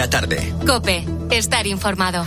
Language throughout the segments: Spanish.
la tarde. COPE. Estar informado.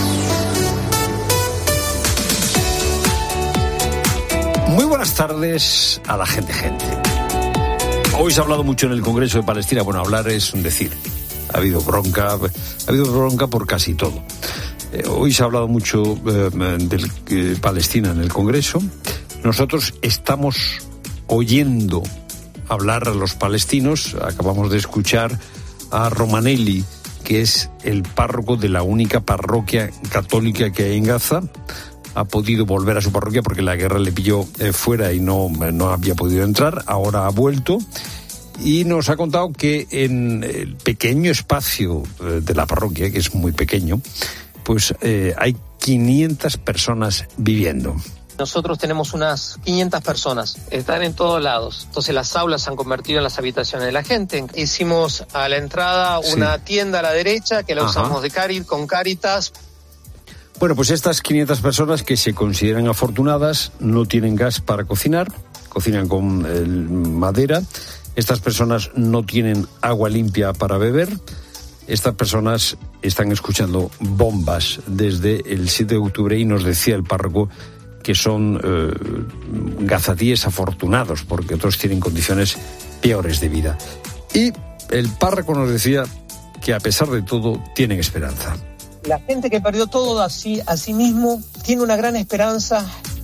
Muy buenas tardes a la gente. Hoy se ha hablado mucho en el Congreso de Palestina. Bueno, hablar es un decir. Ha habido bronca por casi todo. Hoy se ha hablado mucho de Palestina en el Congreso. Nosotros estamos oyendo hablar a los palestinos. Acabamos de escuchar a Romanelli, que es el párroco de la única parroquia católica que hay en Gaza. Ha podido volver a su parroquia porque la guerra le pilló fuera y no había podido entrar. Ahora ha vuelto y nos ha contado que en el pequeño espacio de la parroquia, que es muy pequeño, pues hay 500 personas viviendo. Nosotros tenemos unas 500 personas, están en todos lados. Entonces las aulas se han convertido en las habitaciones de la gente. Hicimos a la entrada una tienda a la derecha que la usamos con Cáritas. Bueno, pues estas 500 personas que se consideran afortunadas no tienen gas para cocinar, cocinan con madera. Estas personas no tienen agua limpia para beber. Estas personas están escuchando bombas desde el 7 de octubre y nos decía el párroco que son gazatíes afortunados porque otros tienen condiciones peores de vida. Y el párroco nos decía que a pesar de todo tienen esperanza. La gente que perdió todo a sí mismo tiene una gran esperanza.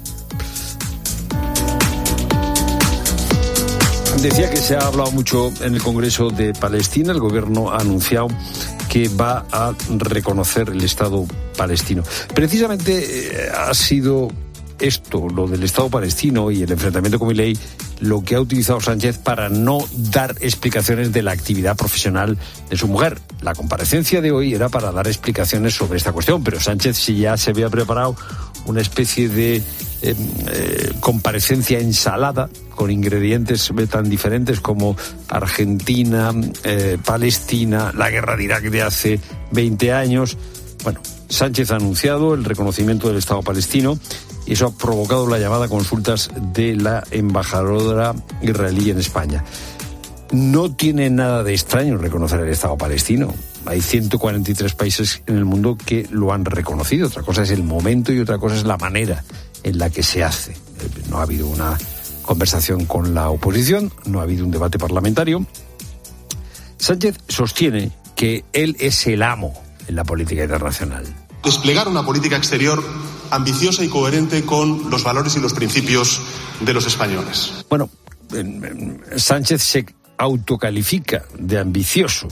Decía que se ha hablado mucho en el Congreso de Palestina. El gobierno ha anunciado que va a reconocer el Estado palestino. Precisamente ha sido esto, lo del Estado palestino y el enfrentamiento con Milei, lo que ha utilizado Sánchez para no dar explicaciones de la actividad profesional de su mujer. La comparecencia de hoy era para dar explicaciones sobre esta cuestión, pero Sánchez sí ya se había preparado una especie de comparecencia ensalada con ingredientes tan diferentes como Argentina, Palestina, la guerra de Irak de hace 20 años. Bueno, Sánchez ha anunciado el reconocimiento del Estado palestino y eso ha provocado la llamada a consultas de la embajadora israelí en España. No tiene nada de extraño reconocer el Estado palestino. Hay 143 países en el mundo que lo han reconocido. Otra cosa es el momento y otra cosa es la manera en la que se hace. No ha habido una conversación con la oposición, no ha habido un debate parlamentario. Sánchez sostiene que él es el amo en la política internacional. Desplegar una política exterior ambiciosa y coherente con los valores y los principios de los españoles. Bueno, Sánchez se autocalifica de ambicioso.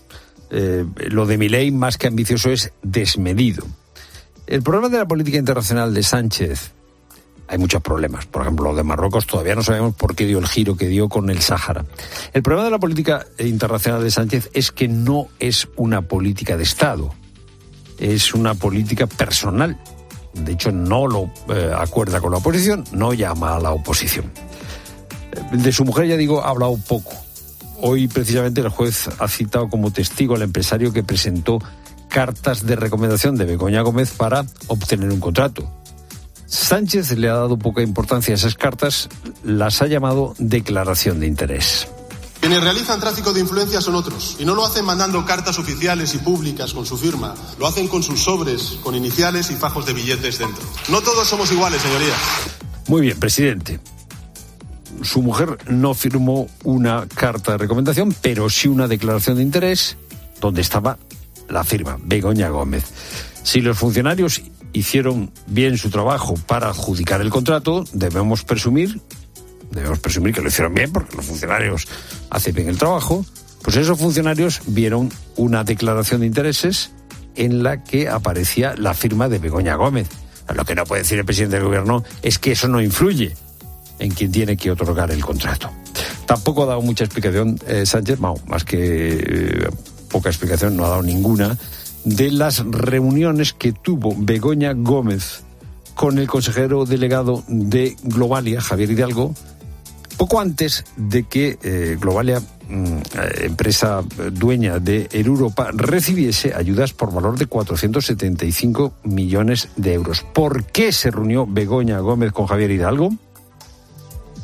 Lo de Milei, más que ambicioso, es desmedido. El problema de la política internacional de Sánchez, hay muchos problemas. Por ejemplo, lo de Marruecos todavía no sabemos por qué dio el giro que dio con el Sáhara. El problema de la política internacional de Sánchez es que no es una política de Estado. Es una política personal. De hecho, no lo acuerda con la oposición, no llama a la oposición. De su mujer, ya digo, ha hablado poco. Hoy, precisamente, el juez ha citado como testigo al empresario que presentó cartas de recomendación de Begoña Gómez para obtener un contrato. Sánchez le ha dado poca importancia a esas cartas, las ha llamado declaración de interés. Quienes realizan tráfico de influencia son otros, y no lo hacen mandando cartas oficiales y públicas con su firma, lo hacen con sus sobres, con iniciales y fajos de billetes dentro. No todos somos iguales, señorías. Muy bien, presidente. Su mujer no firmó una carta de recomendación, pero sí una declaración de interés donde estaba la firma, Begoña Gómez. Si los funcionarios hicieron bien su trabajo para adjudicar el contrato, debemos presumir que lo hicieron bien, porque los funcionarios hacen bien el trabajo. Pues esos funcionarios vieron una declaración de intereses en la que aparecía la firma de Begoña Gómez. Lo que no puede decir el presidente del gobierno es que eso no influye en quien tiene que otorgar el contrato. Tampoco ha dado mucha explicación Sánchez, más que poca explicación, no ha dado ninguna, de las reuniones que tuvo Begoña Gómez con el consejero delegado de Globalia, Javier Hidalgo, poco antes de que Globalia, empresa dueña de Europa, recibiese ayudas por valor de 475 millones de euros. ¿Por qué se reunió Begoña Gómez con Javier Hidalgo?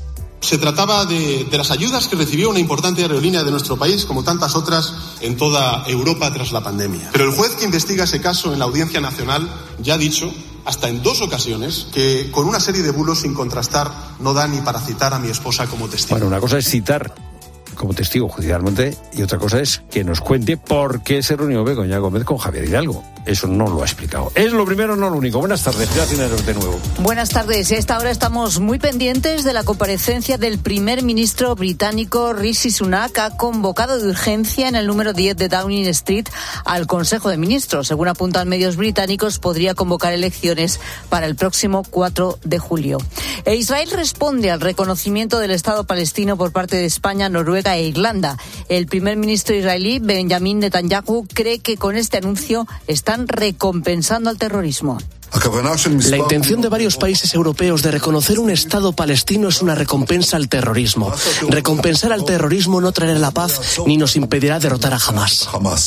se trataba de las ayudas que recibió una importante aerolínea de nuestro país, como tantas otras en toda Europa tras la pandemia. Pero el juez que investiga ese caso en la Audiencia Nacional ya ha dicho, hasta en 2 ocasiones, que con una serie de bulos sin contrastar no da ni para citar a mi esposa como testigo. Bueno, una cosa es citar como testigo judicialmente y otra cosa es que nos cuente por qué se reunió Begoña Gómez con Javier Hidalgo. Eso no lo ha explicado. Es lo primero, no lo único. Buenas tardes, gracias de nuevo. Buenas tardes. A esta hora estamos muy pendientes de la comparecencia del primer ministro británico Rishi Sunak. Ha convocado de urgencia en el número 10 de Downing Street al Consejo de Ministros. Según apuntan medios británicos, podría convocar elecciones para el próximo 4 de julio. Israel responde al reconocimiento del Estado palestino por parte de España, Noruega e Irlanda. El primer ministro israelí, Benjamin Netanyahu, cree que con este anuncio están recompensando al terrorismo. La intención de varios países europeos de reconocer un Estado palestino es una recompensa al terrorismo. Recompensar al terrorismo no traerá la paz ni nos impedirá derrotar a Hamás.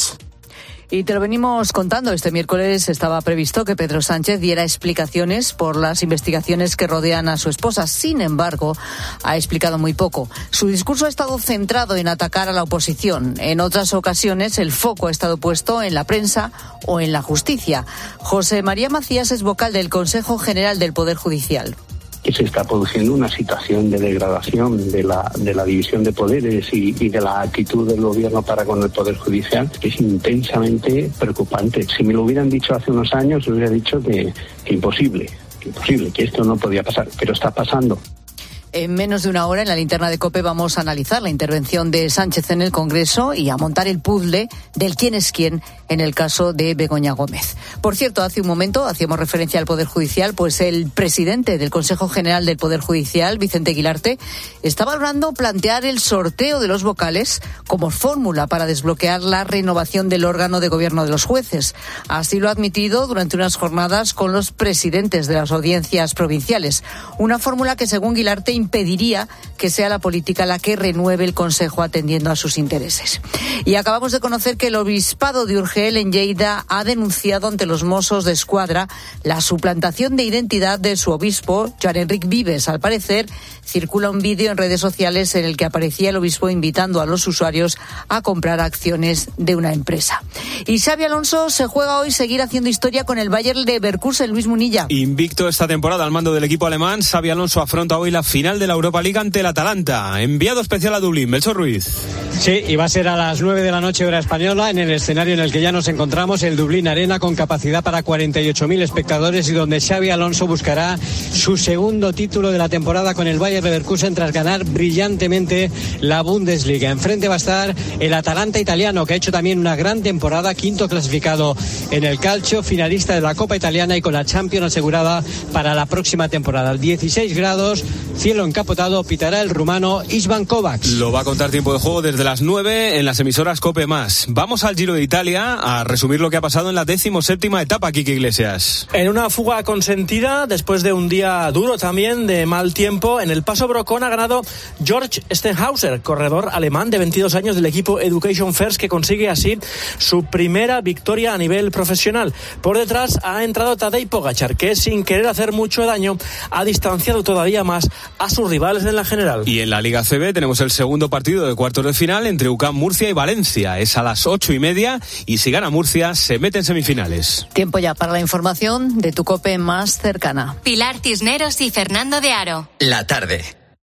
Y te lo venimos contando. Este miércoles estaba previsto que Pedro Sánchez diera explicaciones por las investigaciones que rodean a su esposa. Sin embargo, ha explicado muy poco. Su discurso ha estado centrado en atacar a la oposición. En otras ocasiones, el foco ha estado puesto en la prensa o en la justicia. José María Macías es vocal del Consejo General del Poder Judicial. Que se está produciendo una situación de degradación de la división de poderes y de la actitud del gobierno para con el Poder Judicial, que es intensamente preocupante. Si me lo hubieran dicho hace unos años, hubiera dicho que imposible, que esto no podía pasar, pero está pasando. En menos de una hora, en la linterna de COPE, vamos a analizar la intervención de Sánchez en el Congreso y a montar el puzzle del quién es quién en el caso de Begoña Gómez. Por cierto, hace un momento hacíamos referencia al Poder Judicial, pues el presidente del Consejo General del Poder Judicial, Vicente Guilarte, está valorando plantear el sorteo de los vocales como fórmula para desbloquear la renovación del órgano de gobierno de los jueces. Así lo ha admitido durante unas jornadas con los presidentes de las audiencias provinciales. Una fórmula que, según Guilarte, impediría que sea la política la que renueve el Consejo atendiendo a sus intereses. Y acabamos de conocer que el obispado de Urgel, en Lleida, ha denunciado ante los Mossos de Escuadra la suplantación de identidad de su obispo, Joan Enric Vives. Al parecer, circula un vídeo en redes sociales en el que aparecía el obispo invitando a los usuarios a comprar acciones de una empresa. Y Xabi Alonso se juega hoy seguir haciendo historia con el Bayern de Leverkusen. Luis Munilla. Invicto esta temporada al mando del equipo alemán, Xabi Alonso afronta hoy la final de la Europa League ante el Atalanta. Enviado especial a Dublín, Belso Ruiz. Sí, y va a ser a las 9 de la noche hora española, en el escenario en el que ya nos encontramos, el Dublín Arena, con capacidad para 48.000 espectadores y donde Xabi Alonso buscará su segundo título de la temporada con el Bayer Leverkusen tras ganar brillantemente la Bundesliga. Enfrente va a estar el Atalanta italiano, que ha hecho también una gran temporada, quinto clasificado en el calcio, finalista de la Copa Italiana y con la Champions asegurada para la próxima temporada. 16 grados, cielo encapotado, pitará el rumano István Kovacs. Lo va a contar tiempo de juego desde las 9 en las emisoras COPE+. Vamos al Giro de Italia a resumir lo que ha pasado en la 17ª etapa, Quique Iglesias. En una fuga consentida, después de un día duro también, de mal tiempo, en el Paso Brocón ha ganado Georg Stenhauser, corredor alemán de 22 años del equipo Education First, que consigue así su primera victoria a nivel profesional. Por detrás ha entrado Tadej Pogačar, que sin querer hacer mucho daño ha distanciado todavía más a sus rivales en la general. Y en la Liga CB tenemos el segundo partido de cuartos de final entre UCAM Murcia y Valencia. Es a las 8:30 y si gana Murcia se mete en semifinales. Tiempo ya para la información de tu COPE más cercana. Pilar Cisneros y Fernando de Aro. La tarde.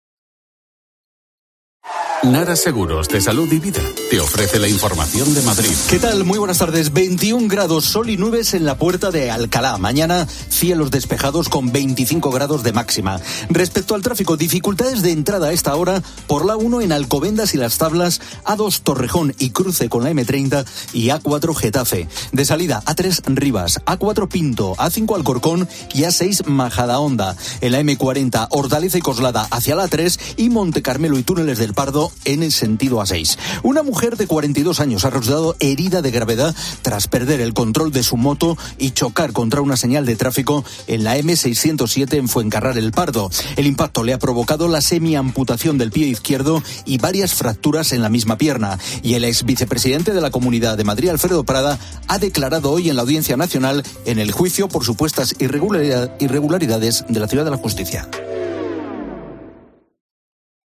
Nara Seguros de Salud y Vida te ofrece la información de Madrid. ¿Qué tal? Muy buenas tardes. 21 grados, sol y nubes en la puerta de Alcalá. Mañana, cielos despejados con 25 grados de máxima. Respecto al tráfico, dificultades de entrada a esta hora por la 1 en Alcobendas y Las Tablas, A2 Torrejón y cruce con la M30 y A4 Getafe. De salida, A3 Rivas, A4 Pinto, A5 Alcorcón y A6 Majadahonda. En la M40, Hortaleza y Coslada hacia la A3 y Monte Carmelo y Túneles del Pardo en el sentido A6. Una mujer de 42 años ha resultado herida de gravedad tras perder el control de su moto y chocar contra una señal de tráfico en la M607 en Fuencarral el Pardo. El impacto le ha provocado la semiamputación del pie izquierdo y varias fracturas en la misma pierna. Y el ex vicepresidente de la Comunidad de Madrid, Alfredo Prada, ha declarado hoy en la Audiencia Nacional en el juicio por supuestas irregularidades de la Ciudad de la Justicia.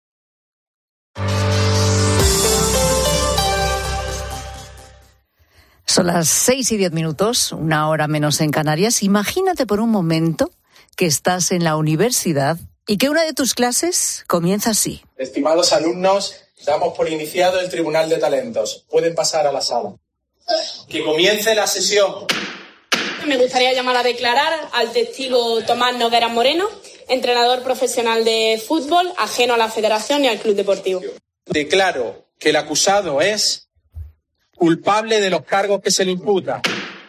Son las 6:10, 1 hora menos en Canarias. Imagínate por un momento que estás en la universidad y que una de tus clases comienza así. Estimados alumnos, damos por iniciado el Tribunal de Talentos. Pueden pasar a la sala. Que comience la sesión. Me gustaría llamar a declarar al testigo Tomás Nogueras Moreno, entrenador profesional de fútbol, ajeno a la federación y al club deportivo. Declaro que el acusado es culpable de los cargos que se le imputan.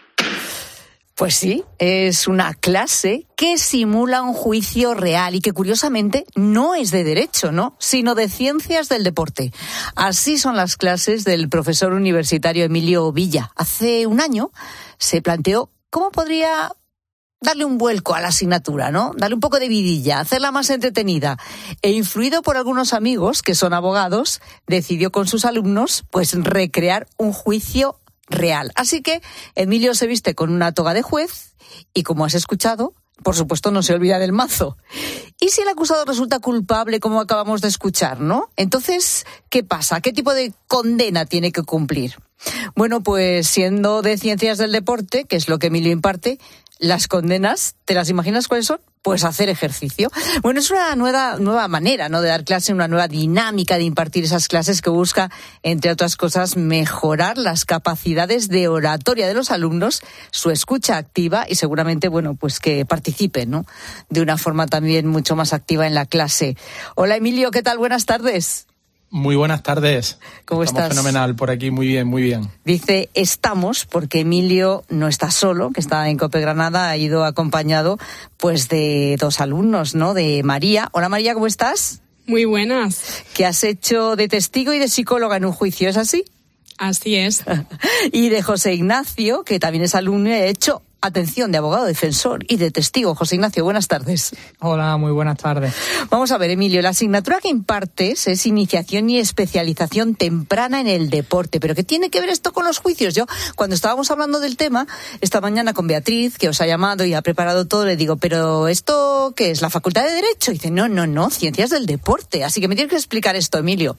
Pues sí, es una clase que simula un juicio real y que curiosamente no es de derecho, ¿no?, sino de ciencias del deporte. Así son las clases del profesor universitario Emilio Villa. Hace un año se planteó cómo podría darle un vuelco a la asignatura, ¿no? Darle un poco de vidilla, hacerla más entretenida. E influido por algunos amigos que son abogados, decidió con sus alumnos pues recrear un juicio real. Así que Emilio se viste con una toga de juez y, como has escuchado, por supuesto no se olvida del mazo. ¿Y si el acusado resulta culpable, como acabamos de escuchar, no? Entonces, ¿qué pasa? ¿Qué tipo de condena tiene que cumplir? Bueno, pues siendo de ciencias del deporte, que es lo que Emilio imparte, las condenas, ¿te las imaginas cuáles son? Pues hacer ejercicio. Bueno, es una nueva manera, ¿no?, de dar clase, una nueva dinámica de impartir esas clases que busca, entre otras cosas, mejorar las capacidades de oratoria de los alumnos, su escucha activa y seguramente, bueno, pues que participen, ¿no?, de una forma también mucho más activa en la clase. Hola, Emilio, ¿qué tal? Buenas tardes. Muy buenas tardes. ¿Cómo estás? Fenomenal por aquí, muy bien, muy bien. Dice estamos porque Emilio no está solo, que está en COPE Granada, ha ido acompañado pues de 2 alumnos, ¿no?, de María. Hola María, ¿cómo estás? Muy buenas. Que has hecho de testigo y de psicóloga en un juicio, ¿es así? Así es. Y de José Ignacio, que también es alumno y ha hecho, atención, de abogado defensor y de testigo. José Ignacio, buenas tardes. Hola, muy buenas tardes. Vamos a ver, Emilio, la asignatura que impartes es iniciación y especialización temprana en el deporte. ¿Pero qué tiene que ver esto con los juicios? Yo, cuando estábamos hablando del tema, esta mañana con Beatriz, que os ha llamado y ha preparado todo, le digo, ¿pero esto qué es? ¿La Facultad de Derecho? Y dice, no, ciencias del deporte. Así que me tienes que explicar esto, Emilio.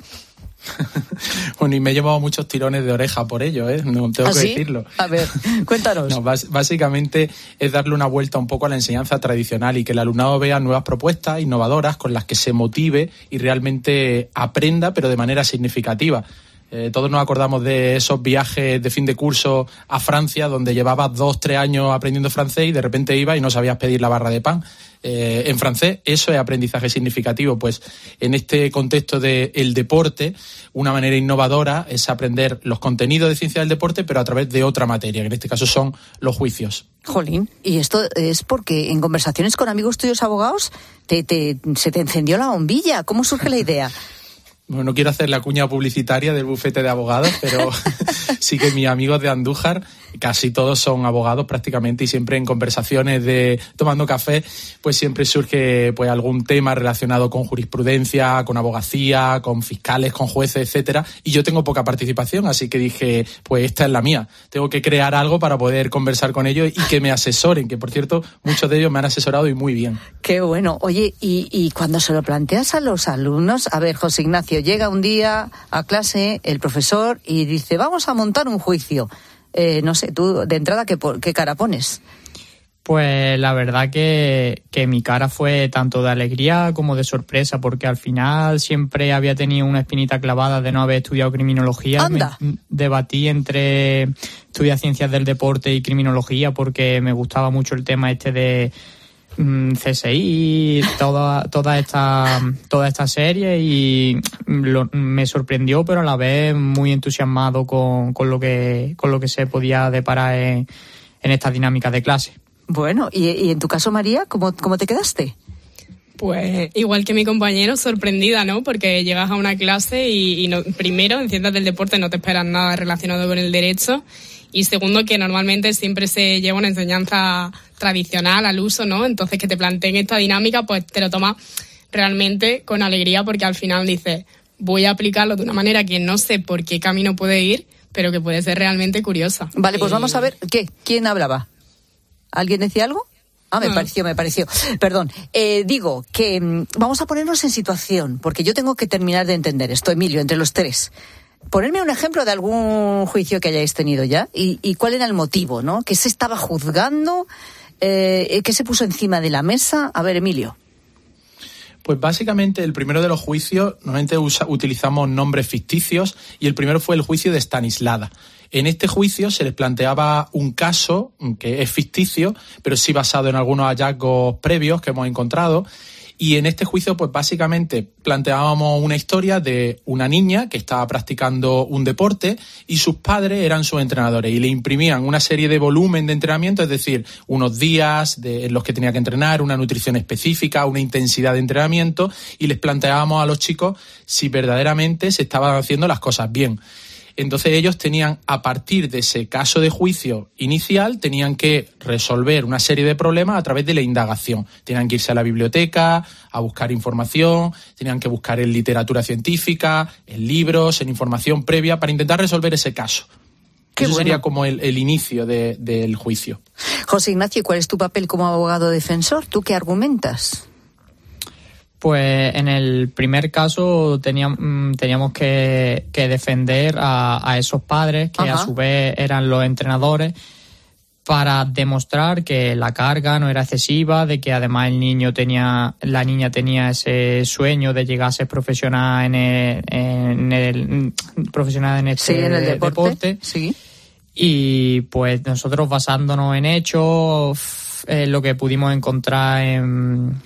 Bueno, y me he llevado muchos tirones de oreja por ello, ¿eh? No tengo que decirlo. A ver, cuéntanos. No, básicamente es darle una vuelta un poco a la enseñanza tradicional y que el alumnado vea nuevas propuestas innovadoras con las que se motive y realmente aprenda, pero de manera significativa. Todos nos acordamos de esos viajes de fin de curso a Francia donde llevabas 2-3 años aprendiendo francés y de repente ibas y no sabías pedir la barra de pan en francés. Eso es aprendizaje significativo. Pues en este contexto del deporte, una manera innovadora es aprender los contenidos de ciencia del deporte, pero a través de otra materia, que en este caso son los juicios. Jolín, y esto es porque en conversaciones con amigos tuyos abogados se te encendió la bombilla. ¿Cómo surge la idea? Bueno, no quiero hacer la cuña publicitaria del bufete de abogados, pero sí que mis amigos de Andújar, casi todos son abogados prácticamente, y siempre en conversaciones de tomando café, pues siempre surge pues algún tema relacionado con jurisprudencia, con abogacía, con fiscales, con jueces, etcétera. Y yo tengo poca participación, así que dije, pues esta es la mía. Tengo que crear algo para poder conversar con ellos y que me asesoren, que por cierto, muchos de ellos me han asesorado y muy bien. Qué bueno. Oye, y cuando se lo planteas a los alumnos, a ver, José Ignacio, llega un día a clase el profesor y dice, vamos a montar un juicio. No sé, tú de entrada, ¿qué cara pones? Pues la verdad que mi cara fue tanto de alegría como de sorpresa, porque al final siempre había tenido una espinita clavada de no haber estudiado criminología. ¡Anda! Me debatí entre estudiar ciencias del deporte y criminología porque me gustaba mucho el tema este de CSI, toda esta serie, y me sorprendió, pero a la vez muy entusiasmado con lo que se podía deparar en esta dinámica de clase. Bueno, y en tu caso, María, ¿cómo te quedaste? Pues igual que mi compañero, sorprendida, ¿no? Porque llegas a una clase y no, primero, en ciencias del deporte no te esperas nada relacionado con el derecho, y segundo, que normalmente siempre se lleva una enseñanza tradicional al uso, ¿no? Entonces, que te planteen esta dinámica, pues te lo tomas realmente con alegría, porque al final dices, voy a aplicarlo de una manera que no sé por qué camino puede ir, pero que puede ser realmente curiosa. Vale, pues vamos a ver, ¿quién hablaba? ¿Alguien decía algo? Me pareció. Perdón. Digo que vamos a ponernos en situación, porque yo tengo que terminar de entender esto, Emilio, entre los tres. Ponerme un ejemplo de algún juicio que hayáis tenido ya y cuál era el motivo, ¿no? ¿Qué se estaba juzgando? ¿Qué se puso encima de la mesa? A ver, Emilio. Pues básicamente el primero de los juicios, normalmente utilizamos nombres ficticios, y el primero fue el juicio de Stanislada. En este juicio se les planteaba un caso que es ficticio, pero sí basado en algunos hallazgos previos que hemos encontrado. Y en este juicio, pues básicamente planteábamos una historia de una niña que estaba practicando un deporte y sus padres eran sus entrenadores y le imprimían una serie de volumen de entrenamiento, es decir, unos días en los que tenía que entrenar, una nutrición específica, una intensidad de entrenamiento, y les planteábamos a los chicos si verdaderamente se estaban haciendo las cosas bien. Entonces ellos tenían, a partir de ese caso de juicio inicial, tenían que resolver una serie de problemas a través de la indagación. Tenían que irse a la biblioteca, a buscar información, tenían que buscar en literatura científica, en libros, en información previa, para intentar resolver ese caso. Eso sería como el inicio del juicio. José Ignacio, ¿cuál es tu papel como abogado defensor? ¿Tú qué argumentas? Pues en el primer caso teníamos que defender a esos padres que a su vez eran los entrenadores, para demostrar que la carga no era excesiva, de que además la niña tenía ese sueño de llegar a ser profesional en el deporte. Sí. Y pues nosotros, basándonos en hechos, lo que pudimos encontrar en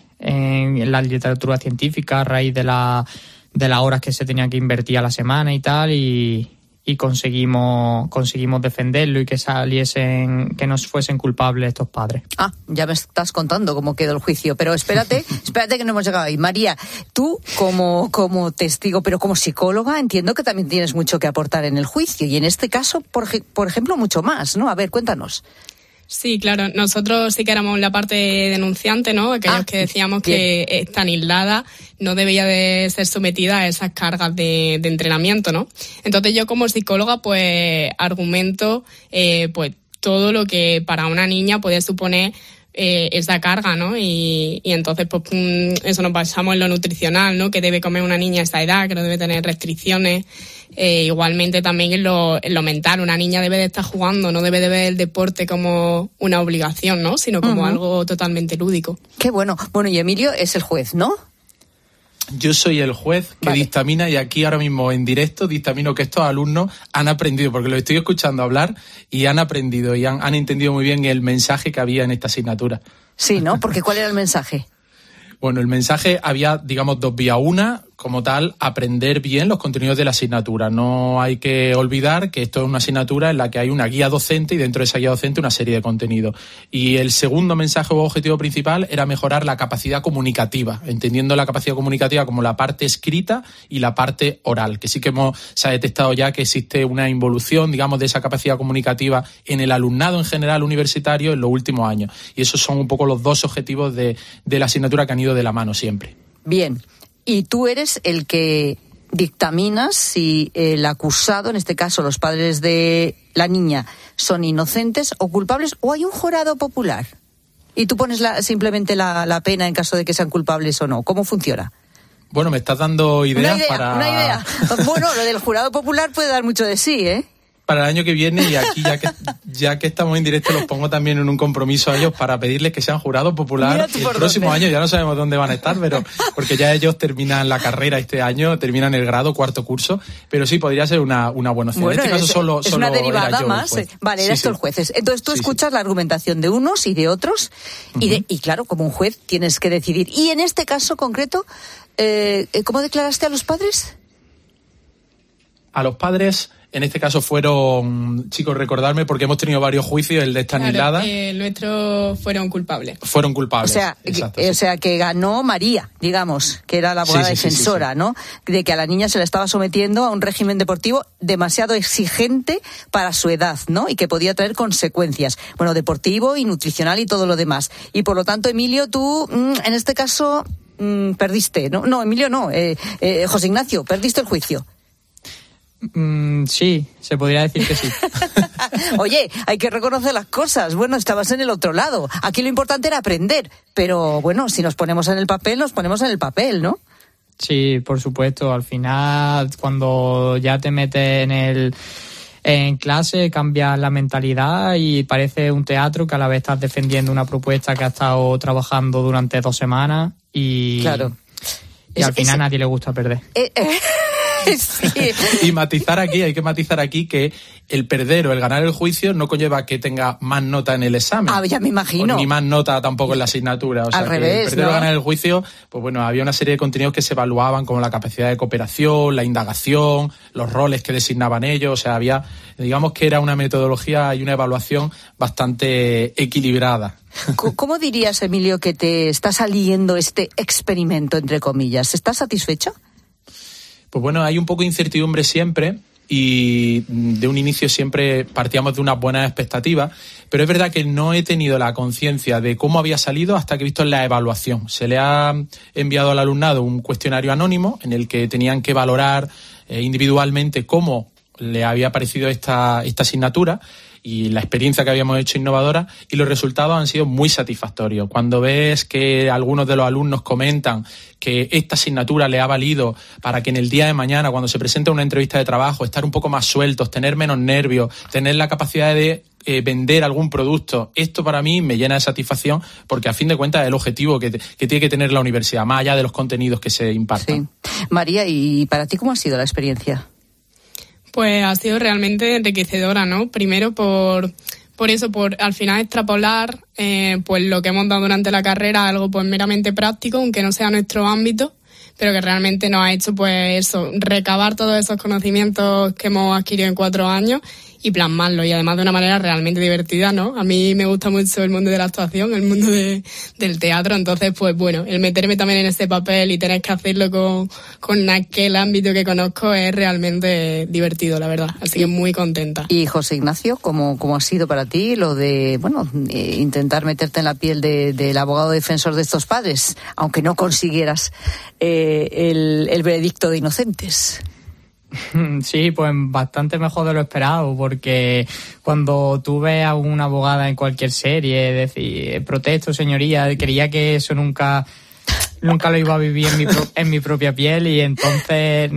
la literatura científica a raíz de las horas que se tenía que invertir a la semana y tal, y conseguimos defenderlo y que nos fuesen culpables estos padres. Ya me estás contando cómo quedó el juicio, pero espérate que no hemos llegado ahí. María, tú como testigo, pero como psicóloga, entiendo que también tienes mucho que aportar en el juicio, y en este caso, por ejemplo, mucho más, ¿no? A ver, cuéntanos. Sí, claro. Nosotros sí que éramos la parte denunciante, ¿no? Aquellos que decíamos que Stanislada no debía de ser sometida a esas cargas de entrenamiento, ¿no? Entonces yo, como psicóloga, pues argumento pues todo lo que para una niña puede suponer esa carga, ¿no? Y entonces pues eso, nos basamos en lo nutricional, ¿no? Que debe comer una niña a esa edad, que no debe tener restricciones. Igualmente también en lo mental, una niña debe de estar jugando, no debe de ver el deporte como una obligación, ¿no? Sino como algo totalmente lúdico. Qué bueno. Bueno, y Emilio es el juez, ¿no? Yo soy el juez que dictamina, y aquí ahora mismo en directo dictamino que estos alumnos han aprendido, porque los estoy escuchando hablar y han aprendido y han entendido muy bien el mensaje que había en esta asignatura. Sí, ¿no? Porque ¿cuál era el mensaje? Bueno, el mensaje había, digamos, dos vías. Una, como tal, aprender bien los contenidos de la asignatura. No hay que olvidar que esto es una asignatura en la que hay una guía docente y dentro de esa guía docente una serie de contenidos. Y el segundo mensaje o objetivo principal era mejorar la capacidad comunicativa, entendiendo la capacidad comunicativa como la parte escrita y la parte oral, que sí que se ha detectado ya que existe una involución, digamos, de esa capacidad comunicativa en el alumnado en general universitario en los últimos años. Y esos son un poco los dos objetivos de la asignatura que han ido de la mano siempre. Bien. Y tú eres el que dictaminas si el acusado, en este caso los padres de la niña, son inocentes o culpables, o hay un jurado popular. Y tú pones simplemente la pena en caso de que sean culpables o no. ¿Cómo funciona? Bueno, me estás dando ideas Una idea. Bueno, lo del jurado popular puede dar mucho de sí, ¿eh? Para el año que viene, y aquí ya que estamos en directo, los pongo también en un compromiso a ellos para pedirles que sean jurado popular el próximo año. Ya no sabemos dónde van a estar, pero porque ya ellos terminan la carrera este año, terminan el grado, cuarto curso, pero sí podría ser una buena opción. Bueno, en este caso solo una derivada más. Vale, eres tú el juez. Entonces tú escuchas la argumentación de unos y de otros, y claro, como un juez tienes que decidir. Y en este caso concreto, ¿cómo declaraste a los padres? A los padres, en este caso fueron, chicos, recordarme, porque hemos tenido varios juicios, el de Stanislada. Claro, nuestros fueron culpables. Fueron culpables. O sea, que ganó María, digamos, que era la abogada defensora, ¿no? De que a la niña se la estaba sometiendo a un régimen deportivo demasiado exigente para su edad, ¿no? Y que podía traer consecuencias, bueno, deportivo y nutricional y todo lo demás. Y por lo tanto, Emilio, tú, en este caso, perdiste, ¿no? No, Emilio no, José Ignacio, perdiste el juicio. Sí, se podría decir que sí. Oye, hay que reconocer las cosas. Bueno, estabas en el otro lado. Aquí lo importante era aprender. Pero bueno, si nos ponemos en el papel, ¿no? Sí, por supuesto. Al final, cuando ya te metes en clase, cambia la mentalidad y parece un teatro que a la vez estás defendiendo una propuesta que has estado trabajando durante 2 semanas y, claro. Y al final a nadie le gusta perder. Sí. Y hay que matizar aquí que el perder o el ganar el juicio no conlleva que tenga más nota en el examen. Ya me imagino. Ni más nota tampoco en la asignatura. O sea, al revés, el perder o ganar el juicio, pues bueno, había una serie de contenidos que se evaluaban, como la capacidad de cooperación, la indagación, los roles que designaban ellos. O sea, digamos que era una metodología y una evaluación bastante equilibrada. ¿Cómo dirías, Emilio, que te está saliendo este experimento, entre comillas? ¿Estás satisfecho? Pues bueno, hay un poco de incertidumbre siempre y de un inicio siempre partíamos de unas buenas expectativas, pero es verdad que no he tenido la conciencia de cómo había salido hasta que he visto la evaluación. Se le ha enviado al alumnado un cuestionario anónimo en el que tenían que valorar individualmente cómo le había parecido esta asignatura y la experiencia que habíamos hecho innovadora, y los resultados han sido muy satisfactorios. Cuando ves que algunos de los alumnos comentan que esta asignatura le ha valido para que en el día de mañana, cuando se presente una entrevista de trabajo, estar un poco más sueltos, tener menos nervios, tener la capacidad de vender algún producto, esto para mí me llena de satisfacción, porque a fin de cuentas es el objetivo que tiene que tener la universidad, más allá de los contenidos que se impartan. Sí. María, ¿y para ti cómo ha sido la experiencia? Pues ha sido realmente enriquecedora, ¿no? Primero por eso, por al final extrapolar pues lo que hemos dado durante la carrera a algo pues meramente práctico, aunque no sea nuestro ámbito, pero que realmente nos ha hecho pues eso, recabar todos esos conocimientos que hemos adquirido en 4 años y plasmarlo, y además de una manera realmente divertida, ¿no? A mí me gusta mucho el mundo de la actuación, el mundo del teatro, entonces pues bueno, el meterme también en ese papel y tener que hacerlo con aquel ámbito que conozco es realmente divertido, la verdad, así que muy contenta. Y José Ignacio, ¿cómo ha sido para ti lo de, intentar meterte en la piel del abogado defensor de estos padres, aunque no consiguieras el veredicto de inocentes? Sí, pues bastante mejor de lo esperado, porque cuando tú ves a una abogada en cualquier serie decir, protesto, señoría, creía que eso nunca lo iba a vivir en mi propia piel, y entonces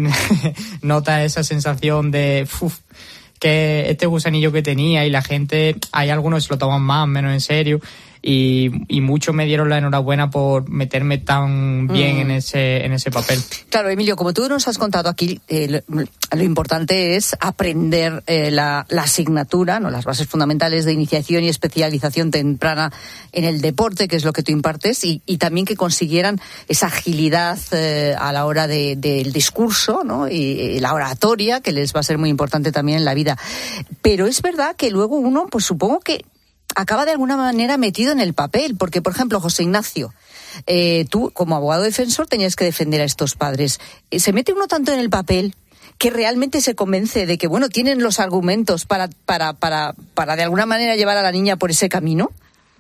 notas esa sensación de que este gusanillo que tenía, y la gente, hay algunos que se lo toman más, menos en serio, y muchos me dieron la enhorabuena por meterme tan bien en ese papel. Claro, Emilio, como tú nos has contado aquí, lo importante es aprender la asignatura, ¿no? Las bases fundamentales de iniciación y especialización temprana en el deporte, que es lo que tú impartes, y también que consiguieran esa agilidad a la hora del discurso, ¿no? Y la oratoria, que les va a ser muy importante también en la vida. Pero es verdad que luego uno, pues supongo que acaba de alguna manera metido en el papel, porque, por ejemplo, José Ignacio, tú como abogado defensor tenías que defender a estos padres. ¿Se mete uno tanto en el papel que realmente se convence de que, tienen los argumentos para de alguna manera llevar a la niña por ese camino?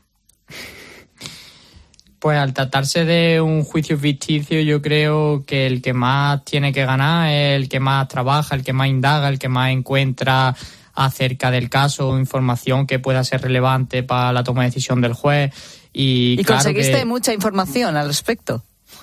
Pues al tratarse de un juicio ficticio, yo creo que el que más tiene que ganar es el que más trabaja, el que más indaga, el que más encuentra acerca del caso, información que pueda ser relevante para la toma de decisión del juez. Y claro, conseguiste mucha información al respecto.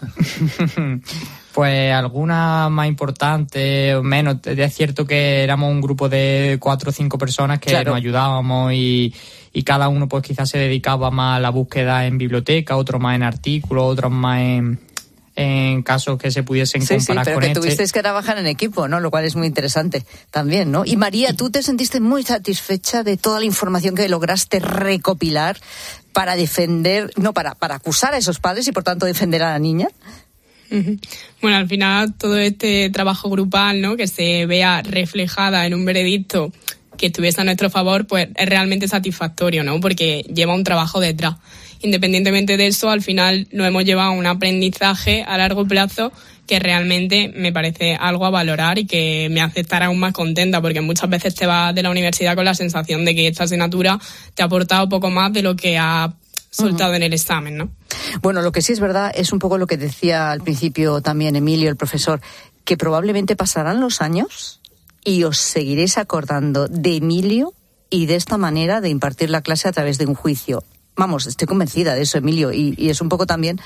Pues alguna más importante o menos. Es cierto que éramos un grupo de 4 o 5 personas que nos ayudábamos, y cada uno pues quizás se dedicaba más a la búsqueda en biblioteca, otro más en artículos, otros más en casos que se pudiesen comparar pero con que tuvisteis que trabajar en equipo, ¿no? Lo cual es muy interesante también, ¿no? Y María, ¿tú te sentiste muy satisfecha de toda la información que lograste recopilar para defender, para acusar a esos padres y por tanto defender a la niña? Bueno, al final todo este trabajo grupal, ¿no? Que se vea reflejada en un veredicto que estuviese a nuestro favor, pues es realmente satisfactorio, ¿no? Porque lleva un trabajo detrás. Independientemente de eso, al final nos hemos llevado un aprendizaje a largo plazo que realmente me parece algo a valorar y que me hace estar aún más contenta, porque muchas veces te vas de la universidad con la sensación de que esta asignatura te ha aportado poco más de lo que ha soltado en el examen, ¿no? Bueno, lo que sí es verdad es un poco lo que decía al principio también Emilio, el profesor, que probablemente pasarán los años y os seguiréis acordando de Emilio y de esta manera de impartir la clase a través de un juicio. Vamos, estoy convencida de eso, Emilio, y es un poco también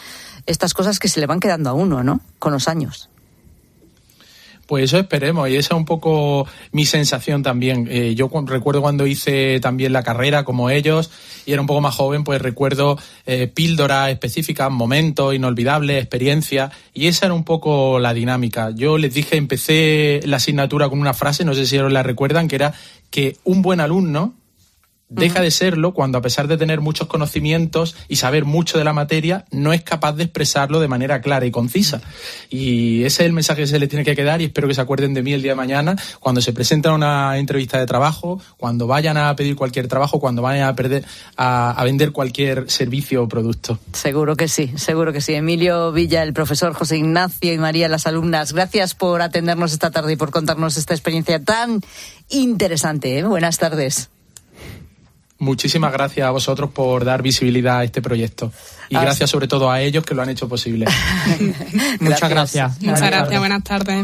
estas cosas que se le van quedando a uno, ¿no? Con los años. Pues eso esperemos, y esa es un poco mi sensación también. Yo recuerdo cuando hice también la carrera como ellos y era un poco más joven, pues recuerdo píldoras específicas, momentos inolvidables, experiencias, y esa era un poco la dinámica. Yo les dije, empecé la asignatura con una frase, no sé si ellos la recuerdan, que era que un buen alumno deja de serlo cuando, a pesar de tener muchos conocimientos y saber mucho de la materia, no es capaz de expresarlo de manera clara y concisa. Y ese es el mensaje que se le tiene que quedar, y espero que se acuerden de mí el día de mañana, cuando se presenten a una entrevista de trabajo, cuando vayan a pedir cualquier trabajo, cuando vayan a vender cualquier servicio o producto. Seguro que sí, seguro que sí. Emilio Villa, el profesor, José Ignacio y María, las alumnas, gracias por atendernos esta tarde y por contarnos esta experiencia tan interesante, ¿eh? Buenas tardes. Muchísimas gracias a vosotros por dar visibilidad a este proyecto. Y gracias sobre todo a ellos que lo han hecho posible. Muchas gracias. Muchas gracias, buenas tardes.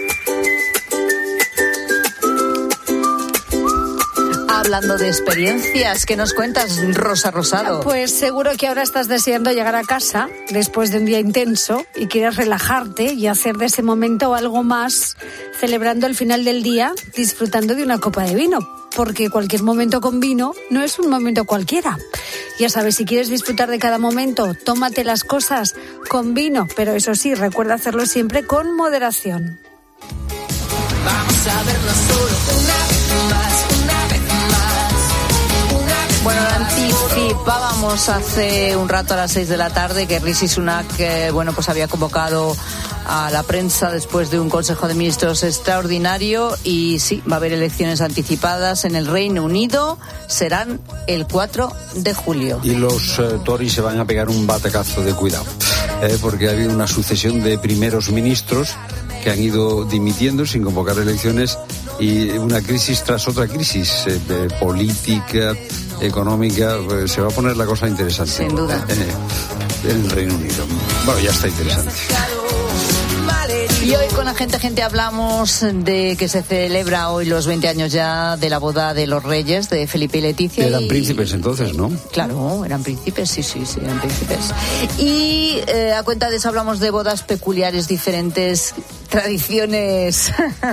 Hablando de experiencias, ¿qué nos cuentas, Rosa Rosado? Pues seguro que ahora estás deseando llegar a casa después de un día intenso y quieres relajarte y hacer de ese momento algo más, celebrando el final del día, disfrutando de una copa de vino. Porque cualquier momento con vino no es un momento cualquiera. Ya sabes, si quieres disfrutar de cada momento, tómate las cosas con vino, pero eso sí, recuerda hacerlo siempre con moderación. Vamos a verlo solo una vez más. Bueno, anticipábamos hace un rato a las 6 de la tarde que Rishi Sunak, pues había convocado a la prensa después de un Consejo de Ministros extraordinario, y sí, va a haber elecciones anticipadas en el Reino Unido, serán el 4 de julio. Y los Tories se van a pegar un batacazo de cuidado, porque ha habido una sucesión de primeros ministros que han ido dimitiendo sin convocar elecciones, y una crisis tras otra crisis política, económica. Se va a poner la cosa interesante. Sin duda. En el Reino Unido. Bueno, ya está interesante. Y hoy con Agente Gente hablamos de que se celebra hoy los 20 años ya de la boda de los reyes, de Felipe y Leticia. Eran príncipes entonces, ¿no? Claro, eran príncipes, sí, eran príncipes. Y a cuenta de eso hablamos de bodas peculiares, diferentes, tradiciones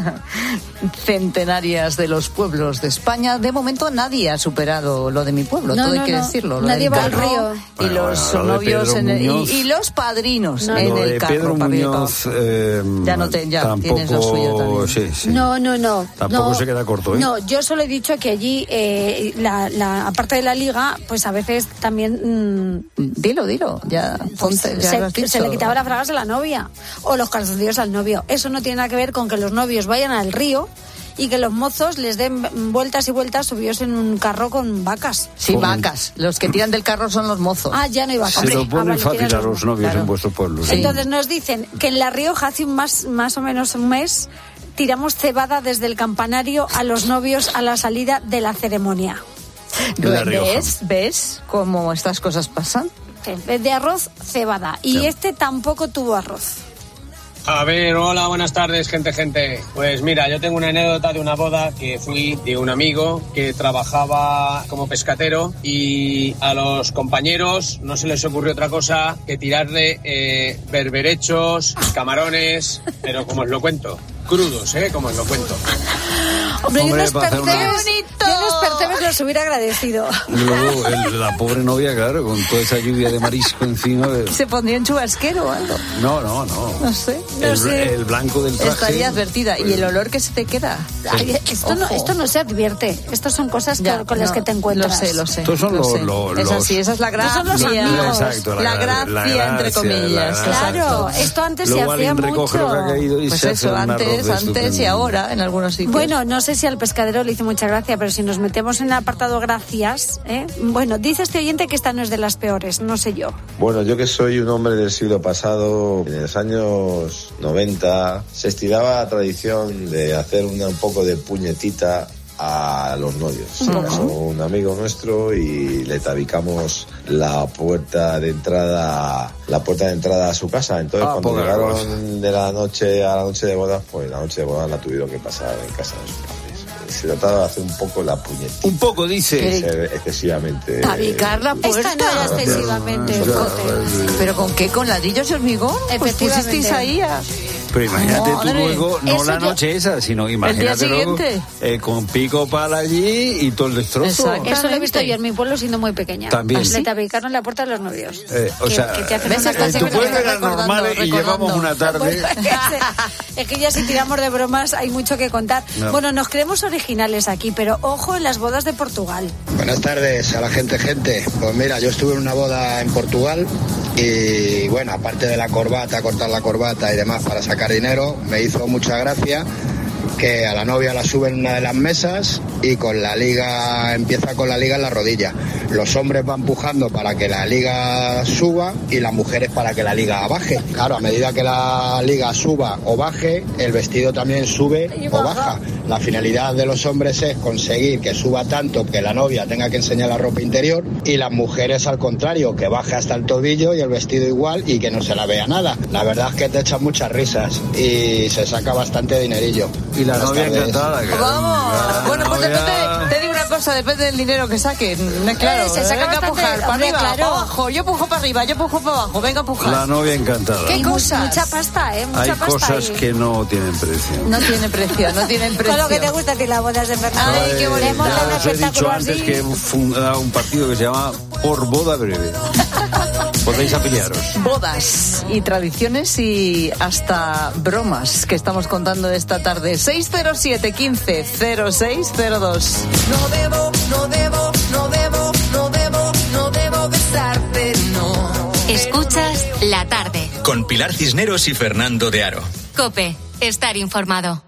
centenarias de los pueblos de España. De momento nadie ha superado lo de mi pueblo, todo hay que decirlo. Nadie va al río. Y los novios y los padrinos en el carro. Pedro Muñoz, ya tampoco, tienes lo suyo también. Sí. No. Tampoco se queda corto, ¿eh? No, yo solo he dicho que allí, aparte de la liga, pues a veces también... Dilo, ya. Se le quitaba las bragas a la novia o los calzoncillos al novio. Eso no tiene nada que ver con que los novios vayan al río y que los mozos les den vueltas y vueltas subidos en un carro con vacas. Sí, vacas. Los que tiran del carro son los mozos. Ah, ya no hay vacas. Se lo ponen fácil a los novios, claro, en vuestro pueblo. Sí. Entonces nos dicen que en La Rioja hace más o menos un mes tiramos cebada desde el campanario a los novios a la salida de la ceremonia. ¿Ves cómo estas cosas pasan? En vez de arroz, cebada. Y este tampoco tuvo arroz. A ver, hola, buenas tardes, gente. Pues mira, yo tengo una anécdota de una boda que fui de un amigo que trabajaba como pescatero, y a los compañeros no se les ocurrió otra cosa que tirarle berberechos, camarones, pero como os lo cuento, crudos, como os lo cuento. Hombre, yo unos percebes los hubiera agradecido. Luego, la pobre novia, claro, con toda esa lluvia de marisco encima. ¿Se pondría en chubasquero o algo? No. No sé. El blanco del traje. Estaría advertida. ¿Y el olor que se te queda? Ay, esto no se advierte. Estas son cosas con las que te encuentras. Lo sé. Estos son los... Es así, esa es la gracia. Son los amigos. Exacto, la gracia, entre comillas. Claro, esto antes se hacía mucho. Recoge lo que ha caído y pues se eso, antes y ahora, en algunos sitios. Bueno, no sé si al pescadero le hizo mucha gracia, pero si nos metemos en el apartado gracias, bueno, dice este oyente que esta no es de las peores, no sé yo. Bueno, yo que soy un hombre del siglo pasado, en los años 90 se estiraba la tradición de hacer un poco de puñetita a los novios. Un amigo nuestro, y le tabicamos la puerta de entrada a su casa. Entonces cuando llegaron de la noche a la noche de bodas, pues la noche de bodas la tuvieron que pasar en casa de sus padres. se trataba de hacer un poco la puñetita. Un poco, dice. Ser excesivamente. Tabicar la puerta. Esta no era excesivamente. ¿Pero con qué? ¿Con ladrillos y hormigón? Pues pusisteis ahí a... Pero imagínate Madre, tú luego, no eso la ya- noche esa, sino imagínate el día luego con pico para allí y todo el destrozo. Eso lo he visto yo en mi pueblo siendo muy pequeña. También. Le tabicaron la puerta a los novios. O sea, que te hacen ¿ves? una Hasta cosa en tu que pueblo me era está normal y llevamos una tarde. Es que ya si tiramos de bromas hay mucho que contar. No. Bueno, nos creemos originales aquí, pero ojo en las bodas de Portugal. Buenas tardes a la gente. Pues mira, yo estuve en una boda en Portugal y bueno, aparte de la corbata, cortar la corbata y demás para sacar dinero, me hizo mucha gracia que a la novia la suben en una de las mesas y con la liga, empieza con la liga en la rodilla. Los hombres van empujando para que la liga suba y las mujeres para que la liga baje. Claro, a medida que la liga suba o baje, el vestido también sube o baja. La finalidad de los hombres es conseguir que suba tanto que la novia tenga que enseñar la ropa interior y las mujeres al contrario, que baje hasta el tobillo y el vestido igual y que no se la vea nada. La verdad es que te echan muchas risas y se saca bastante dinerillo. Y la novia encantada. ¡Vamos! Bueno, pues depende, te digo una cosa, depende del dinero que saquen. Claro, Se saca venga a bastante, pujar, para hombre, arriba, claro. para abajo, yo pujo para arriba, yo pujo para abajo, venga a pujar. La novia encantada. ¿Qué cosas? Mucha pasta, mucha Hay pasta. cosas ahí. que no tienen precio. No tiene precio, no tienen precio. Con lo que te gusta a ti las bodas de Fernando. Ay, qué bonito. Hemos dado un Os he dicho espectáculo antes así. que he fundado un partido que se llama Por Boda Breve. Podéis afiliaros. Bodas y tradiciones y hasta bromas que estamos contando esta tarde. 607 15 0602. No debo besarte, no. Escuchas La Tarde. Con Pilar Cisneros y Fernando de Aro. COPE. Estar informado.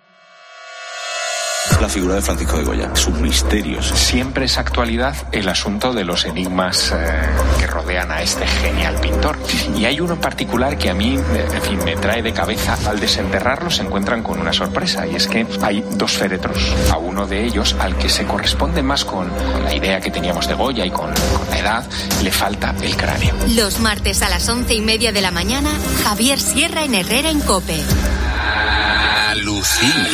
La figura de Francisco de Goya, sus misterios. Siempre es actualidad el asunto de los enigmas que rodean a este genial pintor. Y hay uno en particular que a mí, en fin, me trae de cabeza. Al desenterrarlo se encuentran con una sorpresa, y es que hay dos féretros. A uno de ellos, al que se corresponde más con la idea que teníamos de Goya y con la edad, le falta el cráneo. Los martes a las 11:30 de la mañana, Javier Sierra en Herrera en COPE. Alucina.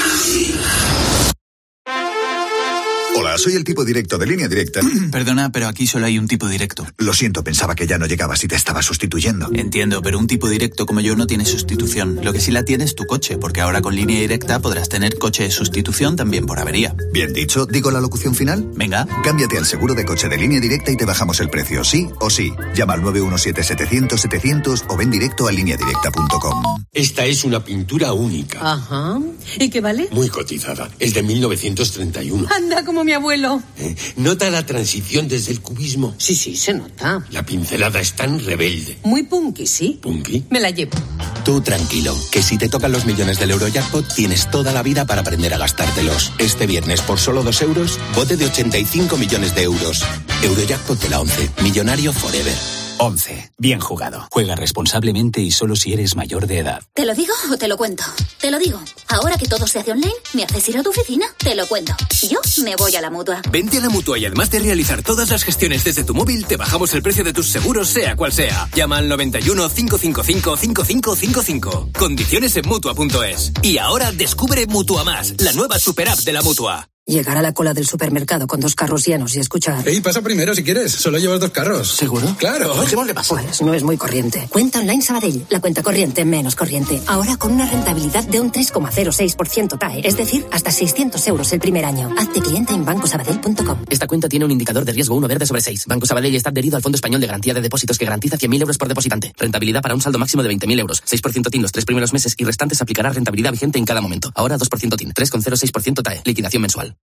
Hola, soy el tipo directo de Línea Directa. Perdona, pero aquí solo hay un tipo directo. Lo siento, pensaba que ya no llegabas y te estaba sustituyendo. Entiendo, pero un tipo directo como yo no tiene sustitución. Lo que sí la tiene es tu coche, porque ahora con Línea Directa podrás tener coche de sustitución también por avería. Bien dicho, ¿digo la locución final? Venga. Cámbiate al seguro de coche de Línea Directa y te bajamos el precio, sí o sí. Llama al 917-700-700 o ven directo a lineadirecta.com. Esta es una pintura única. Ajá. ¿Y qué vale? Muy cotizada. Es de 1931. Anda, como mi abuelo. ¿Nota la transición desde el cubismo? Sí, se nota. La pincelada es tan rebelde. Muy punky, ¿sí? ¿Punky? Me la llevo. Tú tranquilo, que si te tocan los millones del Eurojackpot tienes toda la vida para aprender a gastártelos. Este viernes, por solo 2 euros, bote de 85 millones de euros. Eurojackpot de la 11. Millonario forever. 11. Bien jugado. Juega responsablemente y solo si eres mayor de edad. ¿Te lo digo o te lo cuento? Te lo digo. Ahora que todo se hace online, ¿me haces ir a tu oficina? Te lo cuento. Yo me voy a la Mutua. Vente a la Mutua y además de realizar todas las gestiones desde tu móvil, te bajamos el precio de tus seguros, sea cual sea. Llama al 91 555 5555. Condiciones en Mutua.es. Y ahora descubre Mutua Más, la nueva super app de la Mutua. Llegar a la cola del supermercado con 2 carros llenos y escuchar... Ey, pasa primero si quieres. Solo llevas 2 carros. ¿Seguro? ¡Claro! Démosle paso. Pues no es muy corriente. Cuenta online Sabadell. La cuenta corriente menos corriente. Ahora con una rentabilidad de un 3,06% TAE. Es decir, hasta 600 euros el primer año. Hazte cliente en bancosabadell.com. Esta cuenta tiene un indicador de riesgo 1 verde sobre 6. Banco Sabadell está adherido al Fondo Español de Garantía de Depósitos que garantiza 100.000 euros por depositante. Rentabilidad para un saldo máximo de 20.000 euros. 6% TIN los 3 primeros meses y restantes aplicará rentabilidad vigente en cada momento. Ahora 2% TIN. 3,06% TAE. Liquidación mensual.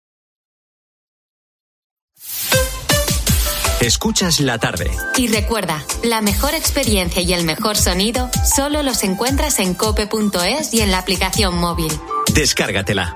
Escuchas La Tarde. Y recuerda, la mejor experiencia y el mejor sonido solo los encuentras en cope.es y en la aplicación móvil. Descárgatela.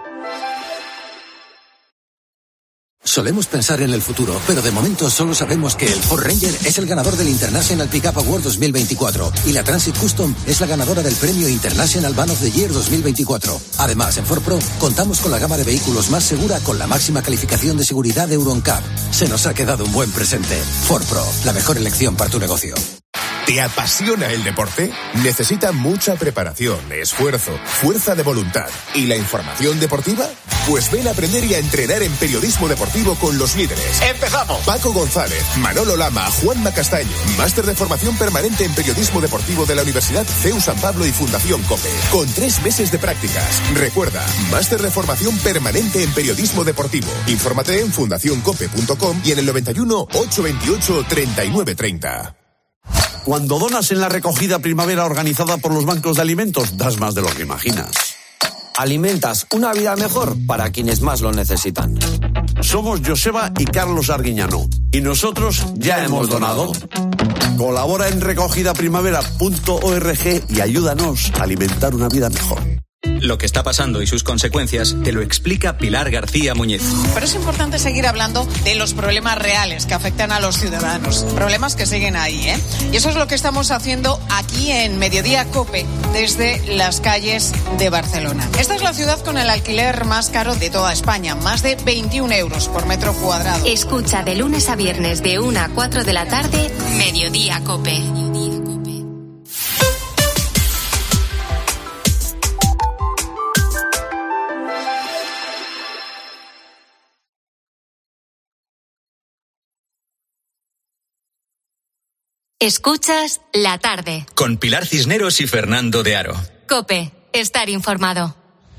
Solemos pensar en el futuro, pero de momento solo sabemos que el Ford Ranger es el ganador del International Pickup Award 2024 y la Transit Custom es la ganadora del premio International Van of the Year 2024. Además, en Ford Pro contamos con la gama de vehículos más segura con la máxima calificación de seguridad de Euro NCAP. Se nos ha quedado un buen presente. Ford Pro, la mejor elección para tu negocio. ¿Te apasiona el deporte? Necesita mucha preparación, esfuerzo, fuerza de voluntad. ¿Y la información deportiva? Pues ven a aprender y a entrenar en periodismo deportivo con los líderes. ¡Empezamos! Paco González, Manolo Lama, Juanma Castaño. Máster de formación permanente en periodismo deportivo de la Universidad CEU San Pablo y Fundación COPE. Con 3 meses de prácticas. Recuerda, máster de formación permanente en periodismo deportivo. Infórmate en fundacioncope.com y en el 91 828 3930. Cuando donas en la recogida primavera organizada por los bancos de alimentos, das más de lo que imaginas. Alimentas una vida mejor para quienes más lo necesitan. Somos Joseba y Carlos Arguiñano. Y nosotros ya hemos donado. Colabora en recogidaprimavera.org y ayúdanos a alimentar una vida mejor. Lo que está pasando y sus consecuencias te lo explica Pilar García Muñiz. Pero es importante seguir hablando de los problemas reales que afectan a los ciudadanos. Problemas que siguen ahí, ¿eh? Y eso es lo que estamos haciendo aquí en Mediodía COPE, desde las calles de Barcelona. Esta es la ciudad con el alquiler más caro de toda España, más de 21 euros por metro cuadrado. Escucha de lunes a viernes de 1 a 4 de la tarde, Mediodía COPE. Escuchas La Tarde. Con Pilar Cisneros y Fernando de Aro. COPE, estar informado.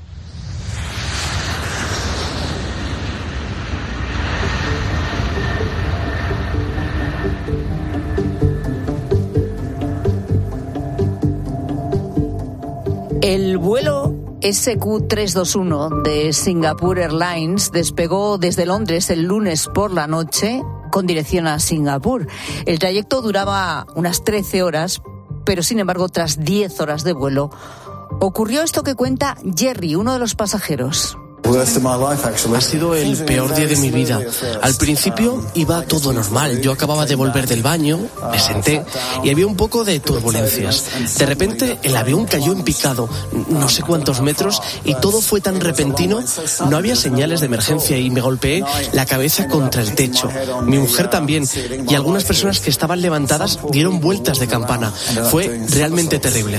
El vuelo SQ321 de Singapore Airlines despegó desde Londres el lunes por la noche con dirección a Singapur. El trayecto duraba unas 13 horas, pero sin embargo, tras 10 horas de vuelo, ocurrió esto que cuenta Jerry, uno de los pasajeros. Ha sido el peor día de mi vida. Al principio iba todo normal. Yo acababa de volver del baño, me senté y había un poco de turbulencias. De repente el avión cayó en picado, no sé cuántos metros, y todo fue tan repentino. No había señales de emergencia y me golpeé la cabeza contra el techo. Mi mujer también, y algunas personas que estaban levantadas dieron vueltas de campana. Fue realmente terrible.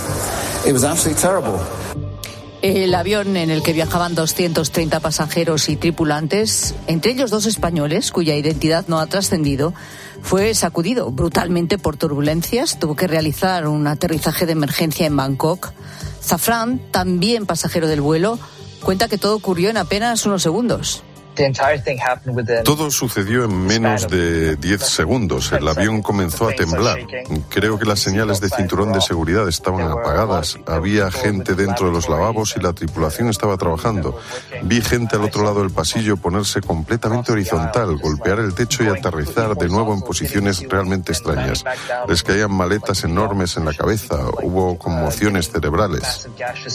El avión en el que viajaban 230 pasajeros y tripulantes, entre ellos 2 españoles, cuya identidad no ha trascendido, fue sacudido brutalmente por turbulencias. Tuvo que realizar un aterrizaje de emergencia en Bangkok. Zafran, también pasajero del vuelo, cuenta que todo ocurrió en apenas unos segundos. Todo sucedió en menos de 10 segundos. El avión comenzó a temblar. Creo que las señales de cinturón de seguridad estaban apagadas. Había gente dentro de los lavabos y la tripulación estaba trabajando. Vi gente al otro lado del pasillo ponerse completamente horizontal, golpear el techo y aterrizar de nuevo en posiciones realmente extrañas. Les caían maletas enormes en la cabeza. Hubo conmociones cerebrales.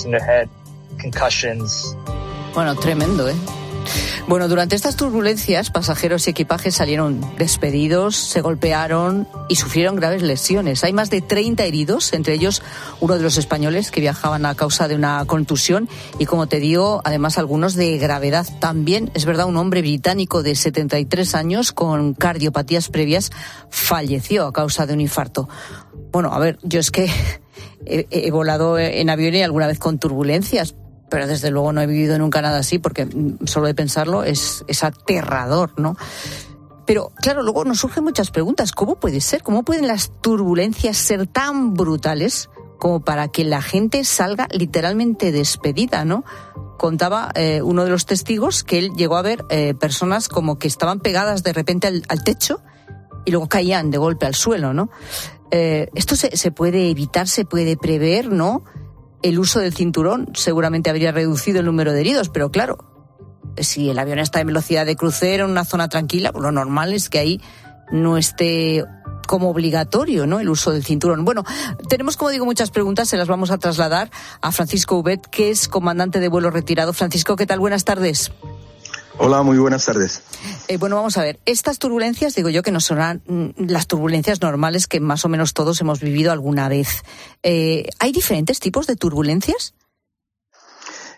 Bueno, tremendo, ¿eh? Bueno, durante estas turbulencias, pasajeros y equipajes salieron despedidos, se golpearon y sufrieron graves lesiones. Hay más de 30 heridos, entre ellos uno de los españoles que viajaban a causa de una contusión y, como te digo, además algunos de gravedad. También, es verdad, un hombre británico de 73 años con cardiopatías previas falleció a causa de un infarto. Bueno, a ver, yo es que he volado en avión y alguna vez con turbulencias, pero desde luego no he vivido nunca nada así, porque solo de pensarlo es aterrador, ¿no? Pero, claro, luego nos surgen muchas preguntas. ¿Cómo puede ser? ¿Cómo pueden las turbulencias ser tan brutales como para que la gente salga literalmente despedida, ¿no? Contaba uno de los testigos que él llegó a ver personas como que estaban pegadas de repente al techo y luego caían de golpe al suelo, ¿no? Esto se puede evitar, se puede prever, ¿no? El uso del cinturón seguramente habría reducido el número de heridos, pero claro, si el avión está en velocidad de crucero en una zona tranquila, pues lo normal es que ahí no esté como obligatorio, ¿no?, el uso del cinturón. Bueno, tenemos, como digo, muchas preguntas, se las vamos a trasladar a Francisco Ubet, que es comandante de vuelo retirado. Francisco, ¿qué tal? Buenas tardes. Hola, muy buenas tardes. Bueno, vamos a ver, estas turbulencias, digo yo que no son las turbulencias normales que más o menos todos hemos vivido alguna vez. ¿Hay diferentes tipos de turbulencias?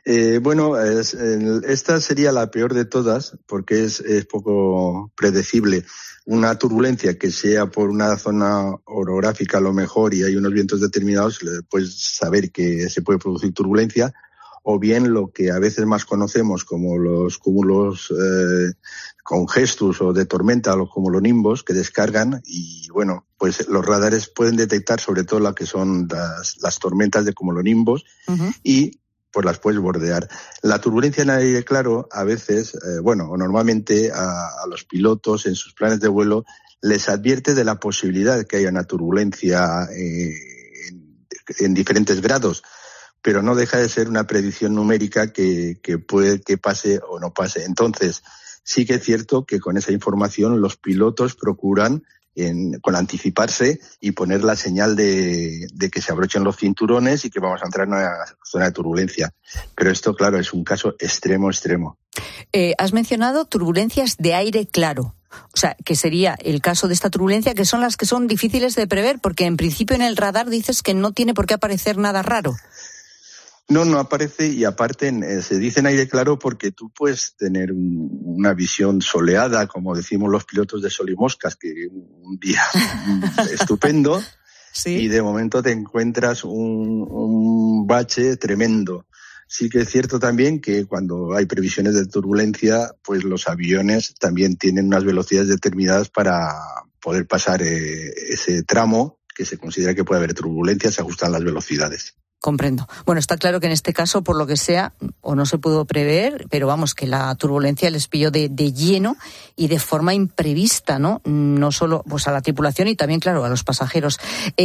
Esta sería la peor de todas porque es poco predecible. Una turbulencia que sea por una zona orográfica a lo mejor y hay unos vientos determinados, puedes saber que se puede producir turbulencia, o bien lo que a veces más conocemos como los cúmulos congestus o de tormenta, los cumulonimbos que descargan y pues los radares pueden detectar sobre todo lo que son las tormentas de cumulonimbos y pues las puedes bordear. La turbulencia en aire claro, a veces, o normalmente a los pilotos en sus planes de vuelo les advierte de la posibilidad de que haya una turbulencia en diferentes grados, pero no deja de ser una predicción numérica que puede que pase o no pase. Entonces, sí que es cierto que con esa información los pilotos procuran con anticiparse y poner la señal de que se abrochen los cinturones y que vamos a entrar en una zona de turbulencia. Pero esto, claro, es un caso extremo. Has mencionado turbulencias de aire claro. O sea, que sería el caso de esta turbulencia, que son las que son difíciles de prever, porque en principio en el radar dices que no tiene por qué aparecer nada raro. No aparece y aparte se dice en aire claro porque tú puedes tener una visión soleada, como decimos los pilotos de sol y moscas, que un día estupendo ¿sí? Y de momento te encuentras un bache tremendo. Sí que es cierto también que cuando hay previsiones de turbulencia, pues los aviones también tienen unas velocidades determinadas para poder pasar ese tramo que se considera que puede haber turbulencia, se ajustan las velocidades. Comprendo. Bueno, está claro que en este caso, por lo que sea, o no se pudo prever, pero vamos, que la turbulencia les pilló de lleno y de forma imprevista, ¿no? No solo pues a la tripulación y también, claro, a los pasajeros.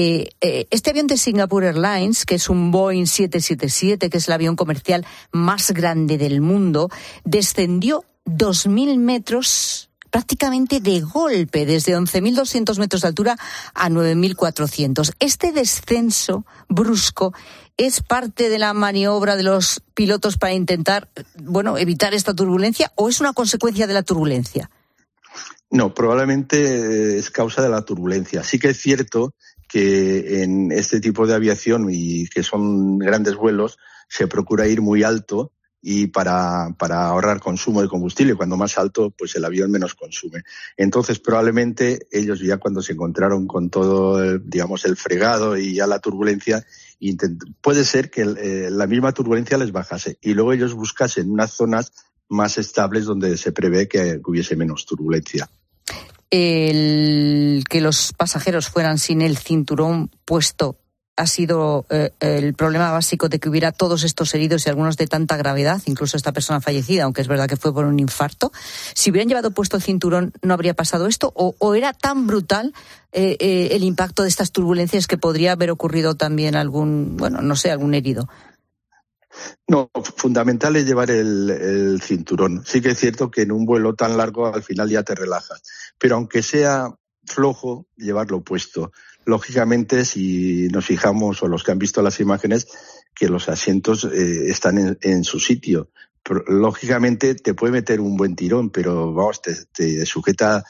Este avión de Singapore Airlines, que es un Boeing 777, que es el avión comercial más grande del mundo, descendió 2.000 metros prácticamente de golpe, desde 11.200 metros de altura a 9.400. Este descenso brusco es parte de la maniobra de los pilotos para intentar, evitar esta turbulencia, ¿o es una consecuencia de la turbulencia? No, probablemente es causa de la turbulencia. Sí que es cierto que en este tipo de aviación y que son grandes vuelos se procura ir muy alto y para ahorrar consumo de combustible. Cuando más alto, pues el avión menos consume. Entonces, probablemente ellos ya cuando se encontraron con todo, el fregado y ya la turbulencia, puede ser que la misma turbulencia les bajase y luego ellos buscasen unas zonas más estables donde se prevé que hubiese menos turbulencia. El que los pasajeros fueran sin el cinturón puesto ha sido el problema básico de que hubiera todos estos heridos y algunos de tanta gravedad, incluso esta persona fallecida, aunque es verdad que fue por un infarto. Si hubieran llevado puesto el cinturón, ¿no habría pasado esto? ¿O era tan brutal el impacto de estas turbulencias que podría haber ocurrido también algún herido? No, fundamental es llevar el cinturón. Sí que es cierto que en un vuelo tan largo al final ya te relajas, pero aunque sea flojo, llevarlo puesto. Lógicamente, si nos fijamos, o los que han visto las imágenes, que los asientos están en su sitio. Pero, lógicamente te puede meter un buen tirón, pero te sujeta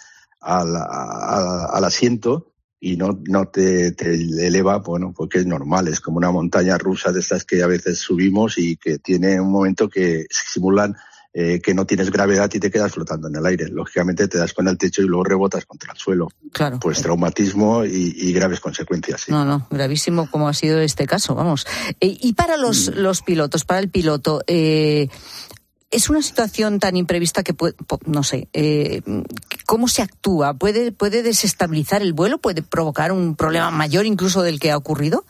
al asiento y no te eleva, porque es normal, es como una montaña rusa de estas que a veces subimos y que tiene un momento que simulan que no tienes gravedad y te quedas flotando en el aire. Lógicamente te das con el techo y luego rebotas contra el suelo. Claro. Pues traumatismo y graves consecuencias. Sí. No, gravísimo como ha sido este caso, vamos. Y para los pilotos, para el piloto, es una situación tan imprevista que ¿cómo se actúa? ¿Puede desestabilizar el vuelo? ¿Puede provocar un problema mayor incluso del que ha ocurrido?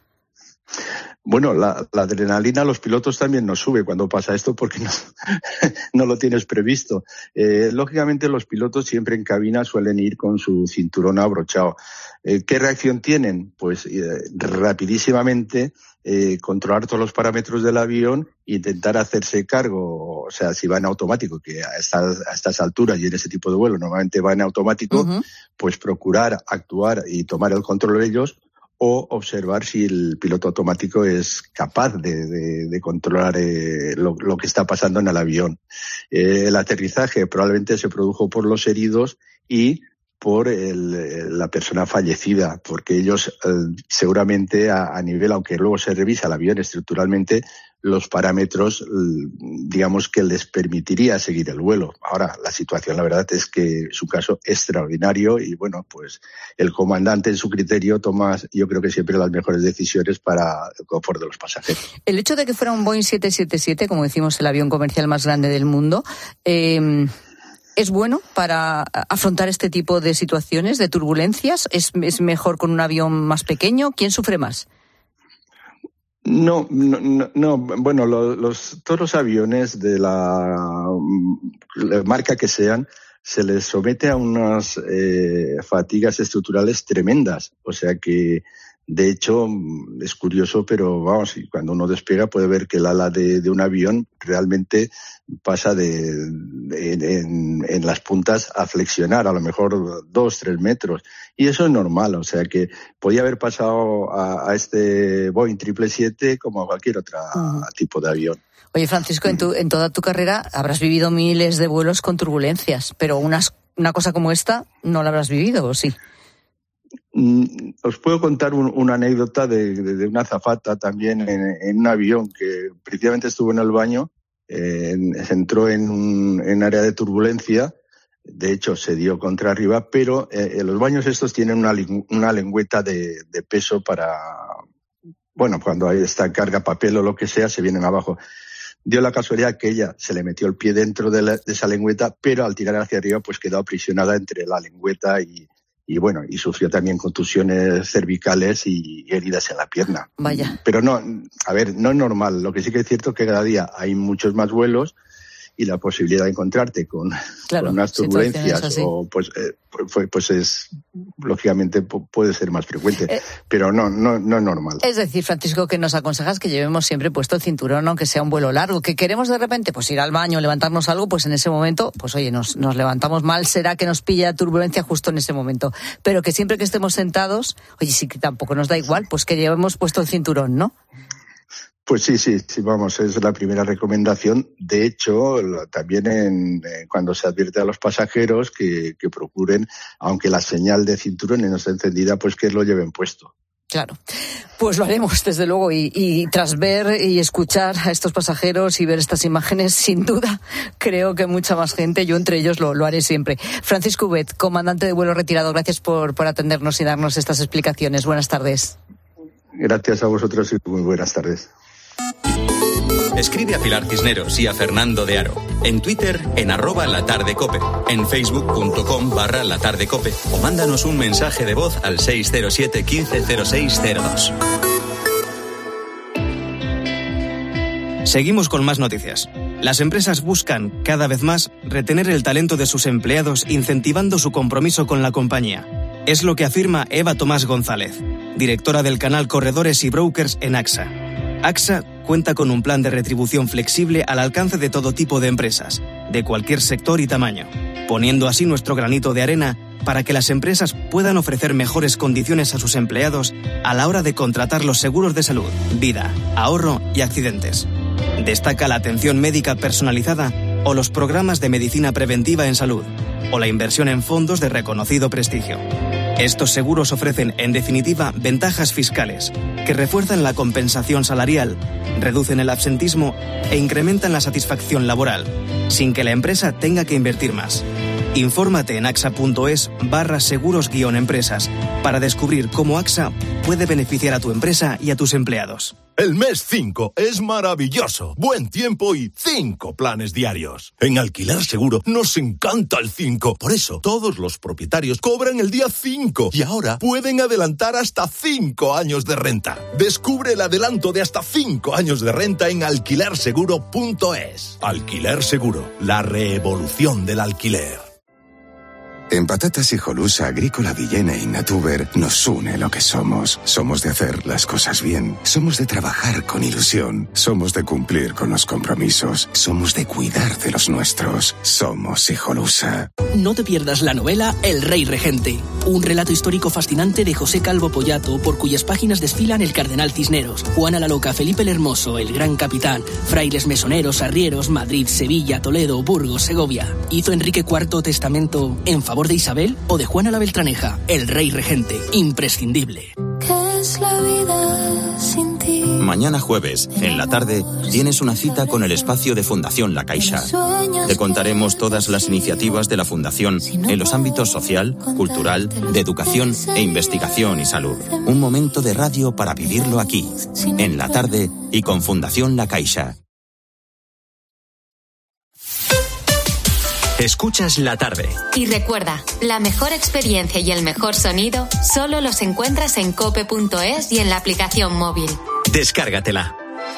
Bueno, la adrenalina a los pilotos también nos sube cuando pasa esto porque no lo tienes previsto. Lógicamente los pilotos siempre en cabina suelen ir con su cinturón abrochado. ¿Qué reacción tienen? Pues rapidísimamente controlar todos los parámetros del avión e intentar hacerse cargo. O sea, si va en automático, que a estas alturas y en ese tipo de vuelo normalmente va en automático, pues procurar actuar y tomar el control de ellos, o observar si el piloto automático es capaz de controlar lo que está pasando en el avión. El aterrizaje probablemente se produjo por los heridos y por la persona fallecida, porque ellos seguramente a nivel, aunque luego se revisa el avión estructuralmente, los parámetros, digamos que les permitiría seguir el vuelo. Ahora, la situación, la verdad, es que es un caso extraordinario y, bueno, pues el comandante en su criterio toma, yo creo que siempre las mejores decisiones para el confort de los pasajeros. El hecho de que fuera un Boeing 777, como decimos, el avión comercial más grande del mundo, ¿es bueno para afrontar este tipo de situaciones, de turbulencias? ¿Es mejor con un avión más pequeño? ¿Quién sufre más? No. Bueno, todos los aviones de la marca que sean, se les somete a unas fatigas estructurales tremendas. O sea que, de hecho, es curioso, pero vamos, cuando uno despega puede ver que el ala de un avión realmente pasa en las puntas a flexionar, a lo mejor 2-3 metros. Y eso es normal, o sea que podía haber pasado a este Boeing 777 como a cualquier otro tipo de avión. Oye, Francisco, en toda tu carrera habrás vivido miles de vuelos con turbulencias, pero una cosa como esta no la habrás vivido, ¿o sí? Os puedo contar una anécdota de una azafata también en un avión que precisamente estuvo en el baño, se entró en área de turbulencia, de hecho se dio contra arriba, pero los baños estos tienen una lengüeta de peso para, bueno, cuando hay esta carga papel o lo que sea, se vienen abajo. Dio la casualidad que ella se le metió el pie dentro de esa lengüeta, pero al tirar hacia arriba pues quedó aprisionada entre la lengüeta y sufrió también contusiones cervicales y heridas en la pierna. Vaya. Pero no es normal. Lo que sí que es cierto es que cada día hay muchos más vuelos y la posibilidad de encontrarte con unas turbulencias o pues es lógicamente puede ser más frecuente, pero no es normal. Es decir, Francisco, que nos aconsejas que llevemos siempre puesto el cinturón, aunque sea un vuelo largo, que queremos de repente pues ir al baño, levantarnos algo, pues en ese momento, pues oye, nos levantamos mal, será que nos pilla turbulencia justo en ese momento, pero que siempre que estemos sentados, oye, sí que tampoco nos da igual, pues que llevemos puesto el cinturón, ¿no? Pues sí, vamos, es la primera recomendación. De hecho, también cuando se advierte a los pasajeros que procuren, aunque la señal de cinturón no esté encendida, pues que lo lleven puesto. Claro, pues lo haremos desde luego y tras ver y escuchar a estos pasajeros y ver estas imágenes, sin duda, creo que mucha más gente, yo entre ellos lo haré siempre. Francisco Ubet, comandante de vuelo retirado, gracias por atendernos y darnos estas explicaciones. Buenas tardes. Gracias a vosotros y muy buenas tardes. Escribe a Pilar Cisneros y a Fernando de Aro. En Twitter, en @latardecope. En facebook.com/latardecope. O mándanos un mensaje de voz al 607 15 0602. Seguimos con más noticias. Las empresas buscan, cada vez más, retener el talento de sus empleados, incentivando su compromiso con la compañía. Es lo que afirma Eva Tomás González, directora del canal Corredores y Brokers en AXA. AXA cuenta con un plan de retribución flexible al alcance de todo tipo de empresas, de cualquier sector y tamaño, poniendo así nuestro granito de arena para que las empresas puedan ofrecer mejores condiciones a sus empleados a la hora de contratar los seguros de salud, vida, ahorro y accidentes. Destaca la atención médica personalizada o los programas de medicina preventiva en salud, o la inversión en fondos de reconocido prestigio. Estos seguros ofrecen, en definitiva, ventajas fiscales que refuerzan la compensación salarial, reducen el absentismo e incrementan la satisfacción laboral, sin que la empresa tenga que invertir más. Infórmate en axa.es/seguros-empresas para descubrir cómo AXA puede beneficiar a tu empresa y a tus empleados. El mes 5 es maravilloso. Buen tiempo y 5 planes diarios. En Alquiler Seguro nos encanta el 5. Por eso, todos los propietarios cobran el día 5 y ahora pueden adelantar hasta 5 años de renta. Descubre el adelanto de hasta 5 años de renta en alquilerseguro.es. Alquiler Seguro, la revolución del alquiler. En Patatas Hijolusa, Agrícola Villena y Natuber nos une lo que somos. Somos de hacer las cosas bien. Somos de trabajar con ilusión. Somos de cumplir con los compromisos. Somos de cuidar de los nuestros. Somos Hijolusa. No te pierdas la novela El Rey Regente, un relato histórico fascinante de José Calvo Pollato, por cuyas páginas desfilan el Cardenal Cisneros, Juana la Loca, Felipe el Hermoso, el Gran Capitán, frailes mesoneros, arrieros, Madrid, Sevilla, Toledo, Burgos, Segovia. Hizo Enrique IV testamento en favor favor de Isabel o de Juana la Beltraneja, el rey regente, imprescindible. ¿Qué es la vida sin ti? Mañana jueves, en la tarde, tienes una cita con el espacio de Fundación La Caixa. Te contaremos todas las iniciativas de la Fundación en los ámbitos social, cultural, de educación e investigación y salud. Un momento de radio para vivirlo aquí, en la tarde y con Fundación La Caixa. Escuchas La Tarde. Y recuerda, la mejor experiencia y el mejor sonido solo los encuentras en cope.es y en la aplicación móvil. Descárgatela.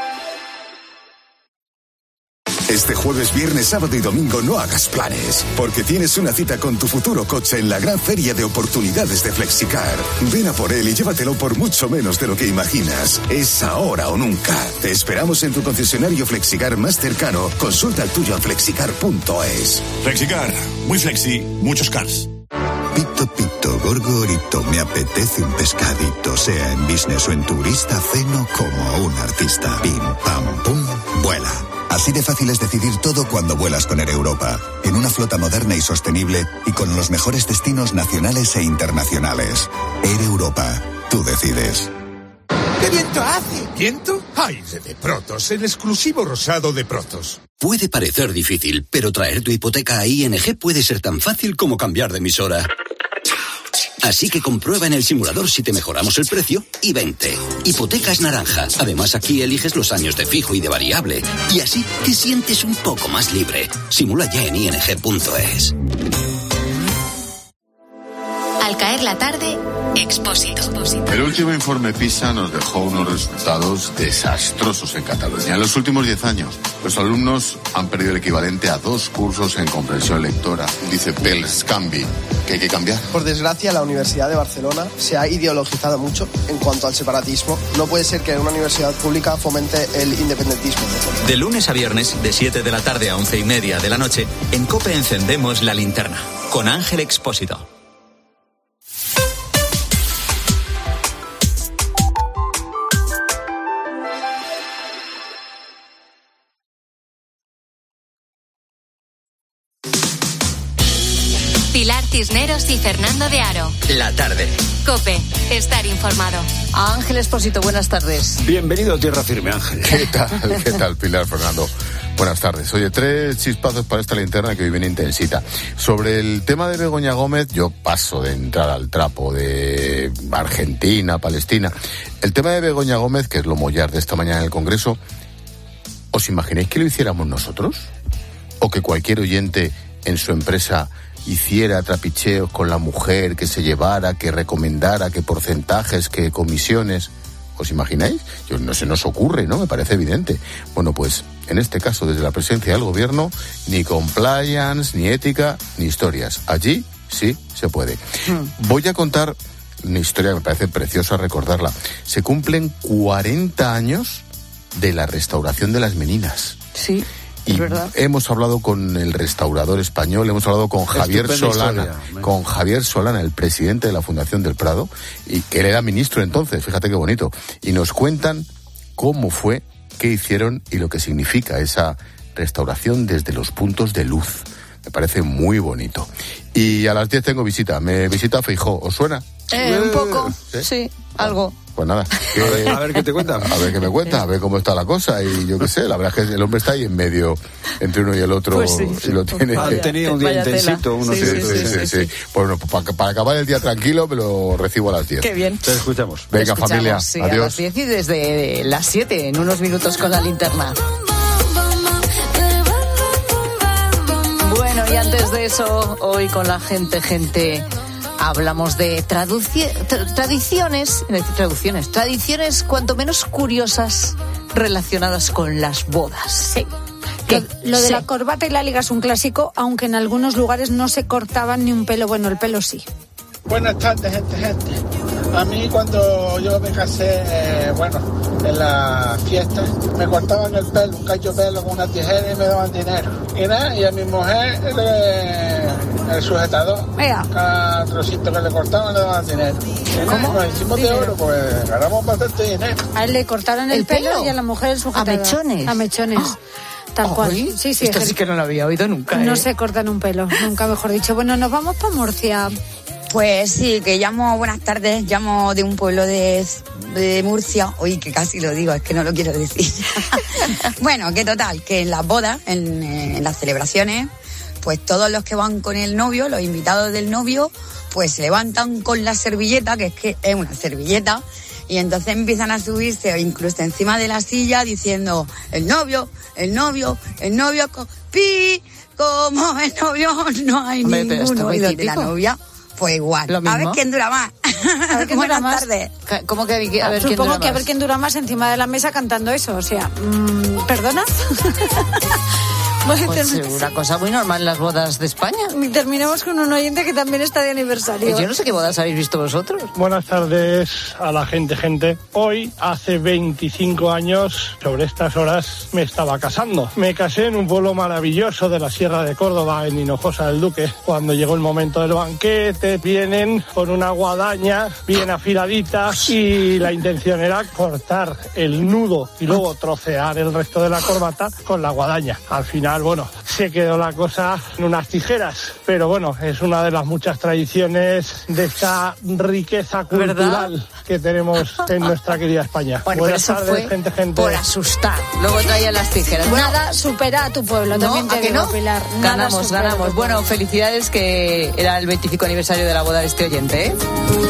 Este jueves, viernes, sábado y domingo no hagas planes, porque tienes una cita con tu futuro coche en la gran feria de oportunidades de Flexicar. Ven a por él y llévatelo por mucho menos de lo que imaginas. Es ahora o nunca. Te esperamos en tu concesionario Flexicar más cercano. Consulta el tuyo en flexicar.es. Flexicar, muy flexi, muchos cars. Pito, pito, gorgorito, me apetece un pescadito, sea en business o en turista, ceno como un artista. Pim, pam, pum, vuela. Así de fácil es decidir todo cuando vuelas con Air Europa, en una flota moderna y sostenible y con los mejores destinos nacionales e internacionales. Air Europa, tú decides. ¿Qué viento hace? ¿Viento? Aire de Protos, el exclusivo rosado de Protos. Puede parecer difícil, pero traer tu hipoteca a ING puede ser tan fácil como cambiar de emisora. Así que comprueba en el simulador si te mejoramos el precio y vente. Hipotecas naranja. Además, aquí eliges los años de fijo y de variable. Y así te sientes un poco más libre. Simula ya en ing.es. Al caer la tarde, Expósito. El último informe PISA nos dejó unos resultados desastrosos en Cataluña. En los últimos 10 años, los alumnos han perdido el equivalente a 2 cursos en comprensión lectora. Dice Pelscambi que hay que cambiar. Por desgracia, la Universidad de Barcelona se ha ideologizado mucho en cuanto al separatismo. No puede ser que una universidad pública fomente el independentismo. De lunes a viernes, de 7 de la tarde a 11:30 de la noche, en COPE encendemos la linterna, con Ángel Expósito. Pilar Cisneros y Fernando de Aro. La tarde. COPE, estar informado. Ángel Expósito, buenas tardes. Bienvenido a Tierra Firme, Ángel. ¿Qué tal, Pilar, Fernando? Buenas tardes. Oye, 3 chispazos para esta linterna que hoy viene intensita. Sobre el tema de Begoña Gómez, yo paso de entrar al trapo de Argentina, Palestina. El tema de Begoña Gómez, que es lo mollar de esta mañana en el Congreso, ¿os imagináis que lo hiciéramos nosotros? ¿O que cualquier oyente en su empresa hiciera trapicheos con la mujer, que se llevara, que recomendara, que porcentajes, que comisiones? ¿Os imagináis? No se nos ocurre, ¿no? Me parece evidente. Bueno, pues en este caso, desde la presidencia del gobierno, ni compliance, ni ética, ni historias. Allí sí se puede. Voy a contar una historia que me parece preciosa recordarla. Se cumplen 40 años de la restauración de las Meninas. Sí. Y hemos hablado con el restaurador español, hemos hablado con Javier Solana, el presidente de la Fundación del Prado, y que él era ministro entonces, fíjate qué bonito. Y nos cuentan cómo fue, qué hicieron y lo que significa esa restauración desde los puntos de luz. Me parece muy bonito. Y a las 10 tengo visita, me visita Feijóo, ¿os suena? Un poco, sí, algo. Pues nada. A ver qué te cuenta. A ver qué me cuenta, a ver cómo está la cosa. Y yo qué sé, la verdad es que el hombre está ahí en medio, entre uno y el otro. Pues sí. Y lo tiene. Han tenido un día intensito. Sí. Bueno, para acabar el día tranquilo, me lo recibo a las 10. Qué bien. Te escuchamos. Venga, familia, sí, adiós. A las 10 y desde las 7, en unos minutos con la linterna. Bueno, y antes de eso, hoy con la gente... Hablamos de tradiciones cuanto menos curiosas relacionadas con las bodas. Sí. Lo de la corbata y la liga es un clásico, aunque en algunos lugares no se cortaban ni un pelo. Bueno, el pelo sí. Buenas tardes, gente. A mí cuando yo me casé, en la fiesta, me cortaban el pelo, un cacho de pelo con una tijera y me daban dinero. Y nada, y a mi mujer el sujetador, cada trocito que le cortaban le daban dinero. Y ¿cómo? Nos hicimos de oro, pues ganamos bastante dinero. A él le cortaron el pelo y a la mujer el sujetador. A mechones. tal cual. Sí, esto sí que no lo había oído nunca. No se cortan un pelo, nunca mejor dicho. Bueno, nos vamos para Murcia. Pues sí, que buenas tardes, llamo de un pueblo de Murcia. Uy, que casi lo digo, es que no lo quiero decir. Bueno, que total, que en las bodas, en las celebraciones, pues todos los que van con el novio, los invitados del novio, pues se levantan con la servilleta, que es una servilleta, y entonces empiezan a subirse incluso encima de la silla diciendo el novio, pi, como el novio no hay ninguno. Y de la novia, pues igual. A ver quién dura más. Buenas tardes. ¿Cómo que a ver quién dura más? Supongo que a ver quién dura más encima de la mesa cantando eso, o sea, ¿perdona? Pues una cosa muy normal en las bodas de España. Y terminamos con un oyente que también está de aniversario. Yo no sé qué bodas habéis visto vosotros. Buenas tardes a la gente. Hoy, hace 25 años, sobre estas horas, me estaba casando. Me casé en un pueblo maravilloso de la Sierra de Córdoba, en Hinojosa del Duque. Cuando llegó el momento del banquete, vienen con una guadaña bien afiladita y la intención era cortar el nudo y luego trocear el resto de la corbata con la guadaña. Al final, bueno, se quedó la cosa en unas tijeras, pero bueno, es una de las muchas tradiciones de esta riqueza cultural, ¿verdad?, que tenemos en nuestra querida España. Bueno, buenas tardes, gente. Por asustar. Luego traía las tijeras. Nada supera a tu pueblo, también te digo, Pilar. Ganamos. Bueno, felicidades, que era el 25 aniversario de la boda de este oyente, ¿eh?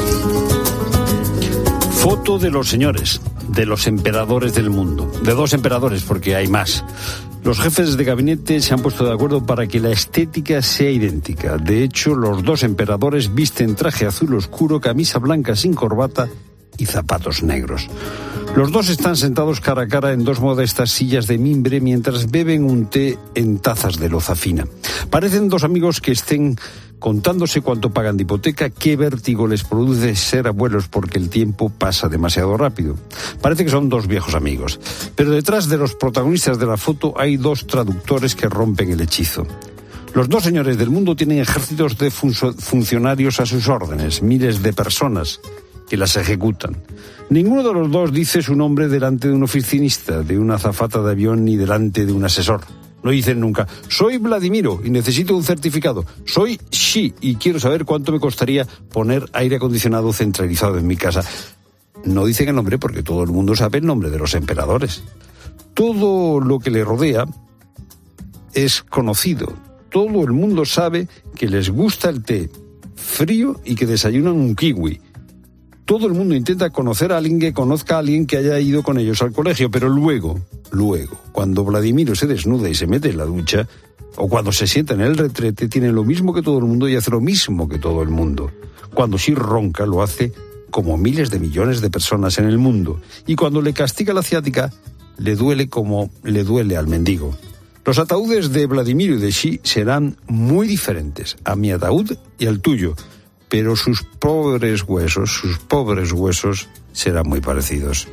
Foto de los señores, de los emperadores del mundo. De 2 emperadores, porque hay más. Los jefes de gabinete se han puesto de acuerdo para que la estética sea idéntica. De hecho, los 2 emperadores visten traje azul oscuro, camisa blanca sin corbata y zapatos negros. Los 2 están sentados cara a cara en 2 modestas sillas de mimbre mientras beben un té en tazas de loza fina. Parecen 2 amigos que estén contándose cuánto pagan de hipoteca, qué vértigo les produce ser abuelos porque el tiempo pasa demasiado rápido. Parece que son 2 viejos amigos. Pero detrás de los protagonistas de la foto hay 2 traductores que rompen el hechizo. Los 2 señores del mundo tienen ejércitos de funcionarios a sus órdenes, miles de personas que las ejecutan. Ninguno de los 2 dice su nombre delante de un oficinista, de una azafata de avión ni delante de un asesor. No dicen nunca, soy Vladimiro y necesito un certificado. Soy Xi y quiero saber cuánto me costaría poner aire acondicionado centralizado en mi casa. No dicen el nombre porque todo el mundo sabe el nombre de los emperadores. Todo lo que le rodea es conocido. Todo el mundo sabe que les gusta el té frío y que desayunan un kiwi. Todo el mundo intenta conocer a alguien que conozca a alguien que haya ido con ellos al colegio, pero luego, cuando Vladimiro se desnuda y se mete en la ducha, o cuando se sienta en el retrete, tiene lo mismo que todo el mundo y hace lo mismo que todo el mundo. Cuando sí ronca, lo hace como miles de millones de personas en el mundo. Y cuando le castiga la ciática, le duele como le duele al mendigo. Los ataúdes de Vladimiro y de Xi serán muy diferentes, a mi ataúd y al tuyo, pero sus pobres huesos serán muy parecidos.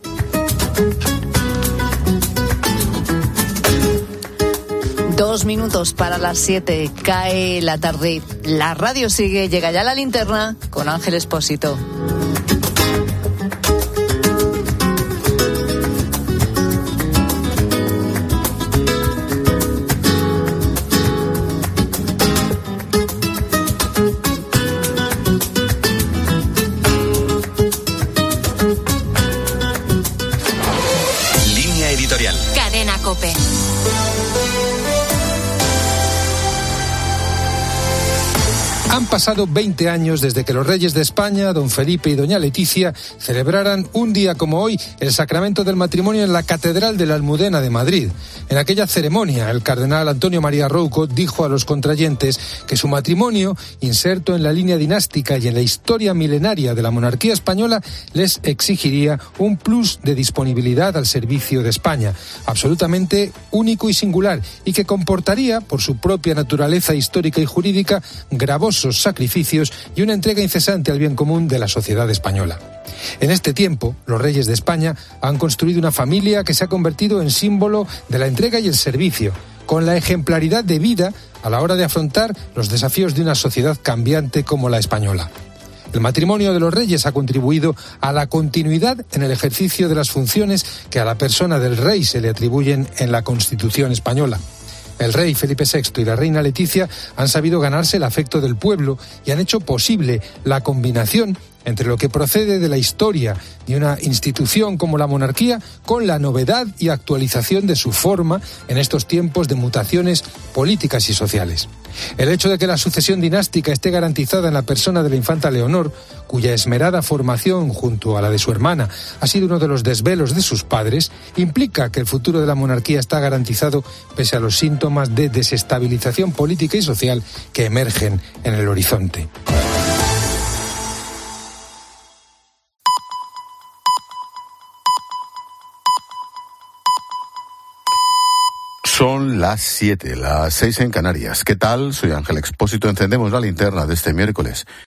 Dos minutos para las 7, cae la tarde. La radio sigue, llega ya la linterna con Ángel Expósito. Línea editorial. Cadena COPE. Han pasado 20 años desde que los reyes de España, don Felipe y doña Leticia, celebraran un día como hoy el sacramento del matrimonio en la Catedral de la Almudena de Madrid. En aquella ceremonia, el cardenal Antonio María Rouco dijo a los contrayentes que su matrimonio, inserto en la línea dinástica y en la historia milenaria de la monarquía española, les exigiría un plus de disponibilidad al servicio de España, absolutamente único y singular, y que comportaría, por su propia naturaleza histórica y jurídica, gravosos sacrificios y una entrega incesante al bien común de la sociedad española. En este tiempo, los reyes de España han construido una familia que se ha convertido en símbolo de la entrega y el servicio, con la ejemplaridad de vida a la hora de afrontar los desafíos de una sociedad cambiante como la española. El matrimonio de los reyes ha contribuido a la continuidad en el ejercicio de las funciones que a la persona del rey se le atribuyen en la Constitución española. El rey Felipe VI y la reina Leticia han sabido ganarse el afecto del pueblo y han hecho posible la combinación entre lo que procede de la historia de una institución como la monarquía con la novedad y actualización de su forma en estos tiempos de mutaciones políticas y sociales. El hecho de que la sucesión dinástica esté garantizada en la persona de la infanta Leonor, cuya esmerada formación junto a la de su hermana ha sido uno de los desvelos de sus padres, implica que el futuro de la monarquía está garantizado pese a los síntomas de desestabilización política y social que emergen en el horizonte. Son las 7, las 6 en Canarias. ¿Qué tal? Soy Ángel Expósito. Encendemos la linterna de este miércoles.